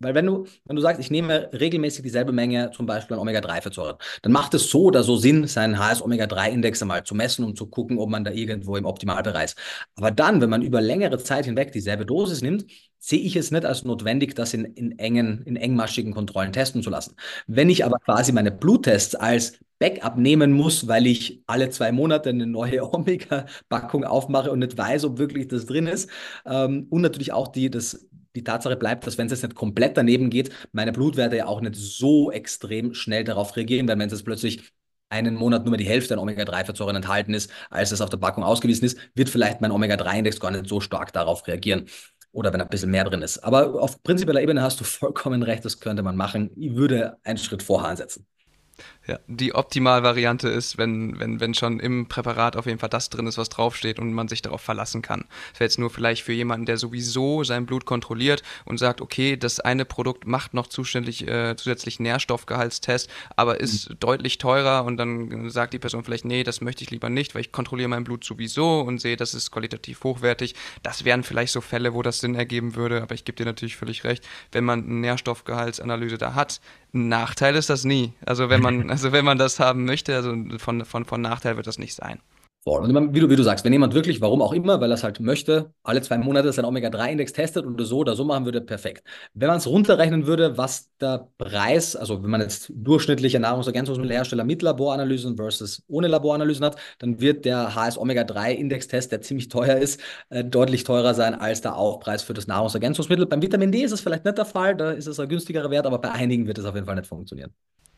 Weil wenn du, wenn du sagst, ich nehme regelmäßig dieselbe Menge zum Beispiel an Omega drei Fettsäuren, dann macht es so oder so Sinn, seinen H S Omega drei Index einmal zu messen, um zu gucken, ob man da irgendwo im Optimalbereich ist. Aber dann, wenn man über längere Zeit hinweg dieselbe Dosis nimmt, sehe ich es nicht als notwendig, das in, in engen, in engmaschigen Kontrollen testen zu lassen. Wenn ich aber quasi meine Bluttests als Backup nehmen muss, weil ich alle zwei Monate eine neue Omega-Packung aufmache und nicht weiß, ob wirklich das drin ist, ähm, und natürlich auch die, das die Tatsache bleibt, dass wenn es jetzt nicht komplett daneben geht, meine Blutwerte ja auch nicht so extrem schnell darauf reagieren, weil wenn es jetzt plötzlich einen Monat nur mehr die Hälfte an Omega drei Fettsäuren enthalten ist, als es auf der Packung ausgewiesen ist, wird vielleicht mein Omega drei Index gar nicht so stark darauf reagieren. Oder wenn ein bisschen mehr drin ist. Aber auf prinzipieller Ebene hast du vollkommen recht, das könnte man machen. Ich würde einen Schritt vorher ansetzen. Ja, die Optimalvariante ist, wenn, wenn, wenn schon im Präparat auf jeden Fall das drin ist, was draufsteht und man sich darauf verlassen kann. Das wäre jetzt nur vielleicht für jemanden, der sowieso sein Blut kontrolliert und sagt, okay, das eine Produkt macht noch zuständig, äh, zusätzlich Nährstoffgehaltstest, aber ist mhm. deutlich teurer und dann sagt die Person vielleicht, nee, das möchte ich lieber nicht, weil ich kontrolliere mein Blut sowieso und sehe, das ist qualitativ hochwertig. Das wären vielleicht so Fälle, wo das Sinn ergeben würde, aber ich gebe dir natürlich völlig recht, wenn man eine Nährstoffgehaltsanalyse da hat, ein Nachteil ist das nie. Also wenn man, also wenn man das haben möchte, also von, von, von Nachteil wird das nicht sein. Voll. Und wie du, wie du sagst, wenn jemand wirklich, warum auch immer, weil er es halt möchte, alle zwei Monate seinen Omega drei Index testet und so oder so machen würde, perfekt. Wenn man es runterrechnen würde, was der Preis, also wenn man jetzt durchschnittliche Nahrungsergänzungsmittelhersteller mit Laboranalysen versus ohne Laboranalysen hat, dann wird der H S Omega drei Index-Test, der ziemlich teuer ist, äh, deutlich teurer sein als der Aufpreis für das Nahrungsergänzungsmittel. Beim Vitamin D ist es vielleicht nicht der Fall, da ist es ein günstigerer Wert, aber bei einigen wird es auf jeden Fall nicht funktionieren.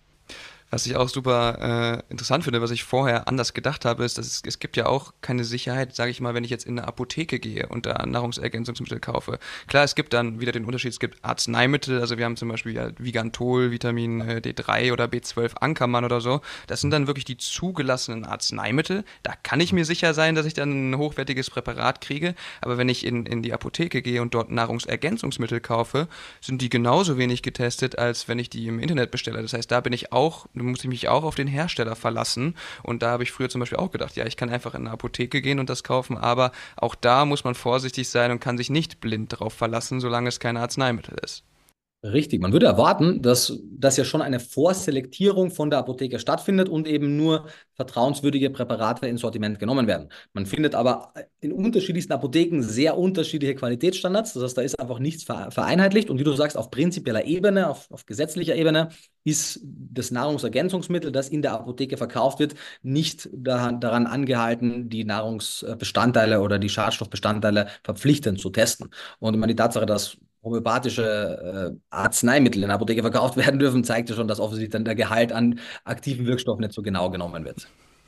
Was ich auch super äh, interessant finde, was ich vorher anders gedacht habe, ist, dass es, es gibt ja auch keine Sicherheit, sage ich mal, wenn ich jetzt in eine Apotheke gehe und da Nahrungsergänzungsmittel kaufe. Klar, es gibt dann wieder den Unterschied, es gibt Arzneimittel, also wir haben zum Beispiel ja Vigantol, Vitamin äh, D drei oder B zwölf Ankermann oder so. Das sind dann wirklich die zugelassenen Arzneimittel. Da kann ich mir sicher sein, dass ich dann ein hochwertiges Präparat kriege. Aber wenn ich in, in die Apotheke gehe und dort Nahrungsergänzungsmittel kaufe, sind die genauso wenig getestet, als wenn ich die im Internet bestelle. Das heißt, da bin ich auch muss ich mich auch auf den Hersteller verlassen. Und da habe ich früher zum Beispiel auch gedacht, ja, ich kann einfach in eine Apotheke gehen und das kaufen, aber auch da muss man vorsichtig sein und kann sich nicht blind darauf verlassen, solange es kein Arzneimittel ist. Richtig, man würde erwarten, dass, dass ja schon eine Vorselektierung von der Apotheke stattfindet und eben nur vertrauenswürdige Präparate ins Sortiment genommen werden. Man findet aber in unterschiedlichsten Apotheken sehr unterschiedliche Qualitätsstandards. Das heißt, da ist einfach nichts vereinheitlicht. Und wie du sagst, auf prinzipieller Ebene, auf, auf gesetzlicher Ebene ist das Nahrungsergänzungsmittel, das in der Apotheke verkauft wird, nicht daran, daran angehalten, die Nahrungsbestandteile oder die Schadstoffbestandteile verpflichtend zu testen. Und ich meine, die Tatsache, dass homöopathische äh, Arzneimittel in der Apotheke verkauft werden dürfen, zeigt ja schon, dass offensichtlich dann der Gehalt an aktiven Wirkstoffen nicht so genau genommen wird.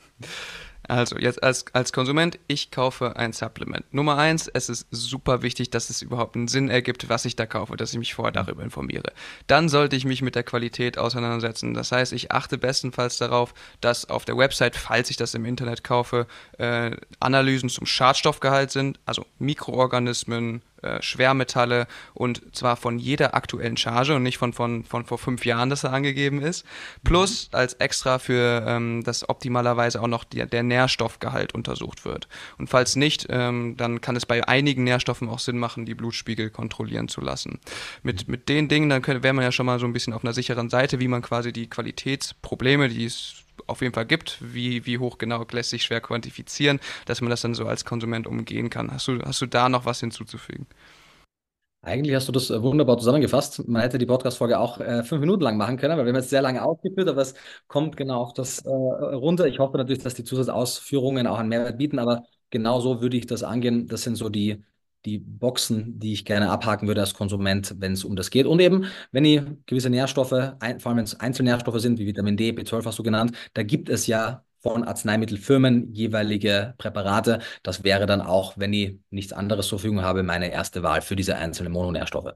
Also, jetzt als, als Konsument, ich kaufe ein Supplement. Nummer eins, es ist super wichtig, dass es überhaupt einen Sinn ergibt, was ich da kaufe, dass ich mich vorher darüber informiere. Dann sollte ich mich mit der Qualität auseinandersetzen. Das heißt, ich achte bestenfalls darauf, dass auf der Website, falls ich das im Internet kaufe, äh, Analysen zum Schadstoffgehalt sind, also Mikroorganismen, äh, Schwermetalle und zwar von jeder aktuellen Charge und nicht von, von, von vor fünf Jahren, dass er angegeben ist. Plus als extra für ähm, das optimalerweise auch noch die, der Nährstoffgehalt untersucht wird. Und falls nicht, ähm, dann kann es bei einigen Nährstoffen auch Sinn machen, die Blutspiegel kontrollieren zu lassen. Mit, mit den Dingen, dann wäre man ja schon mal so ein bisschen auf einer sicheren Seite, wie man quasi die Qualitätsprobleme, die es auf jeden Fall gibt, wie, wie hoch genau lässt sich schwer quantifizieren, dass man das dann so als Konsument umgehen kann. Hast du, hast du da noch was hinzuzufügen? Eigentlich hast du das äh, wunderbar zusammengefasst. Man hätte die Podcast-Folge auch äh, fünf Minuten lang machen können, weil wir haben jetzt sehr lange ausgeführt, aber es kommt genau auf das äh, runter. Ich hoffe natürlich, dass die Zusatzausführungen auch einen Mehrwert bieten, aber genau so würde ich das angehen. Das sind so die, die Boxen, die ich gerne abhaken würde als Konsument, wenn es um das geht. Und eben, wenn ich gewisse Nährstoffe, ein, vor allem wenn es Einzelnährstoffe sind, wie Vitamin D, B zwölf hast du genannt, da gibt es ja von Arzneimittelfirmen jeweilige Präparate. Das wäre dann auch, wenn ich nichts anderes zur Verfügung habe, meine erste Wahl für diese einzelnen Mononährstoffe.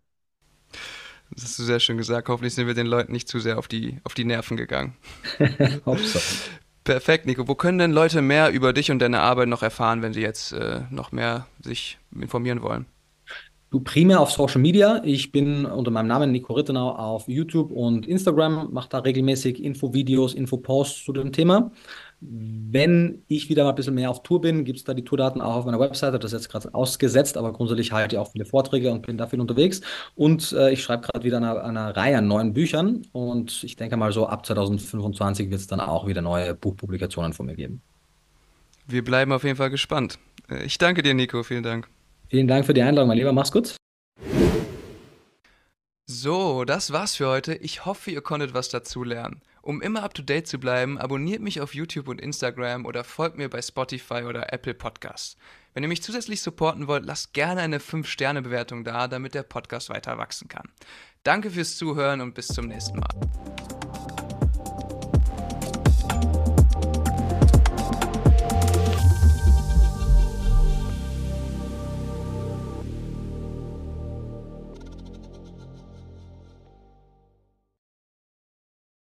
Das hast du sehr schön gesagt. Hoffentlich sind wir den Leuten nicht zu sehr auf die, auf die Nerven gegangen. Hoffe so. Perfekt, Nico. Wo können denn Leute mehr über dich und deine Arbeit noch erfahren, wenn sie jetzt äh, noch mehr sich informieren wollen? Du primär auf Social Media. Ich bin unter meinem Namen Nico Rittenau auf YouTube und Instagram, mache da regelmäßig Infovideos, Infoposts zu dem Thema. Wenn ich wieder mal ein bisschen mehr auf Tour bin, gibt es da die Tourdaten auch auf meiner Webseite. Das ist jetzt gerade ausgesetzt, aber grundsätzlich halte ich auch viele Vorträge und bin da viel unterwegs. Und äh, ich schreibe gerade wieder an einer, an einer Reihe an neuen Büchern. Und ich denke mal so ab zwanzig fünfundzwanzig wird es dann auch wieder neue Buchpublikationen von mir geben. Wir bleiben auf jeden Fall gespannt. Äh, Ich danke dir, Nico. Vielen Dank. Vielen Dank für die Einladung, mein Lieber. Mach's gut. So, das war's für heute. Ich hoffe, ihr konntet was dazulernen. Um immer up to date zu bleiben, abonniert mich auf YouTube und Instagram oder folgt mir bei Spotify oder Apple Podcasts. Wenn ihr mich zusätzlich supporten wollt, lasst gerne eine fünf Sterne Bewertung da, damit der Podcast weiter wachsen kann. Danke fürs Zuhören und bis zum nächsten Mal.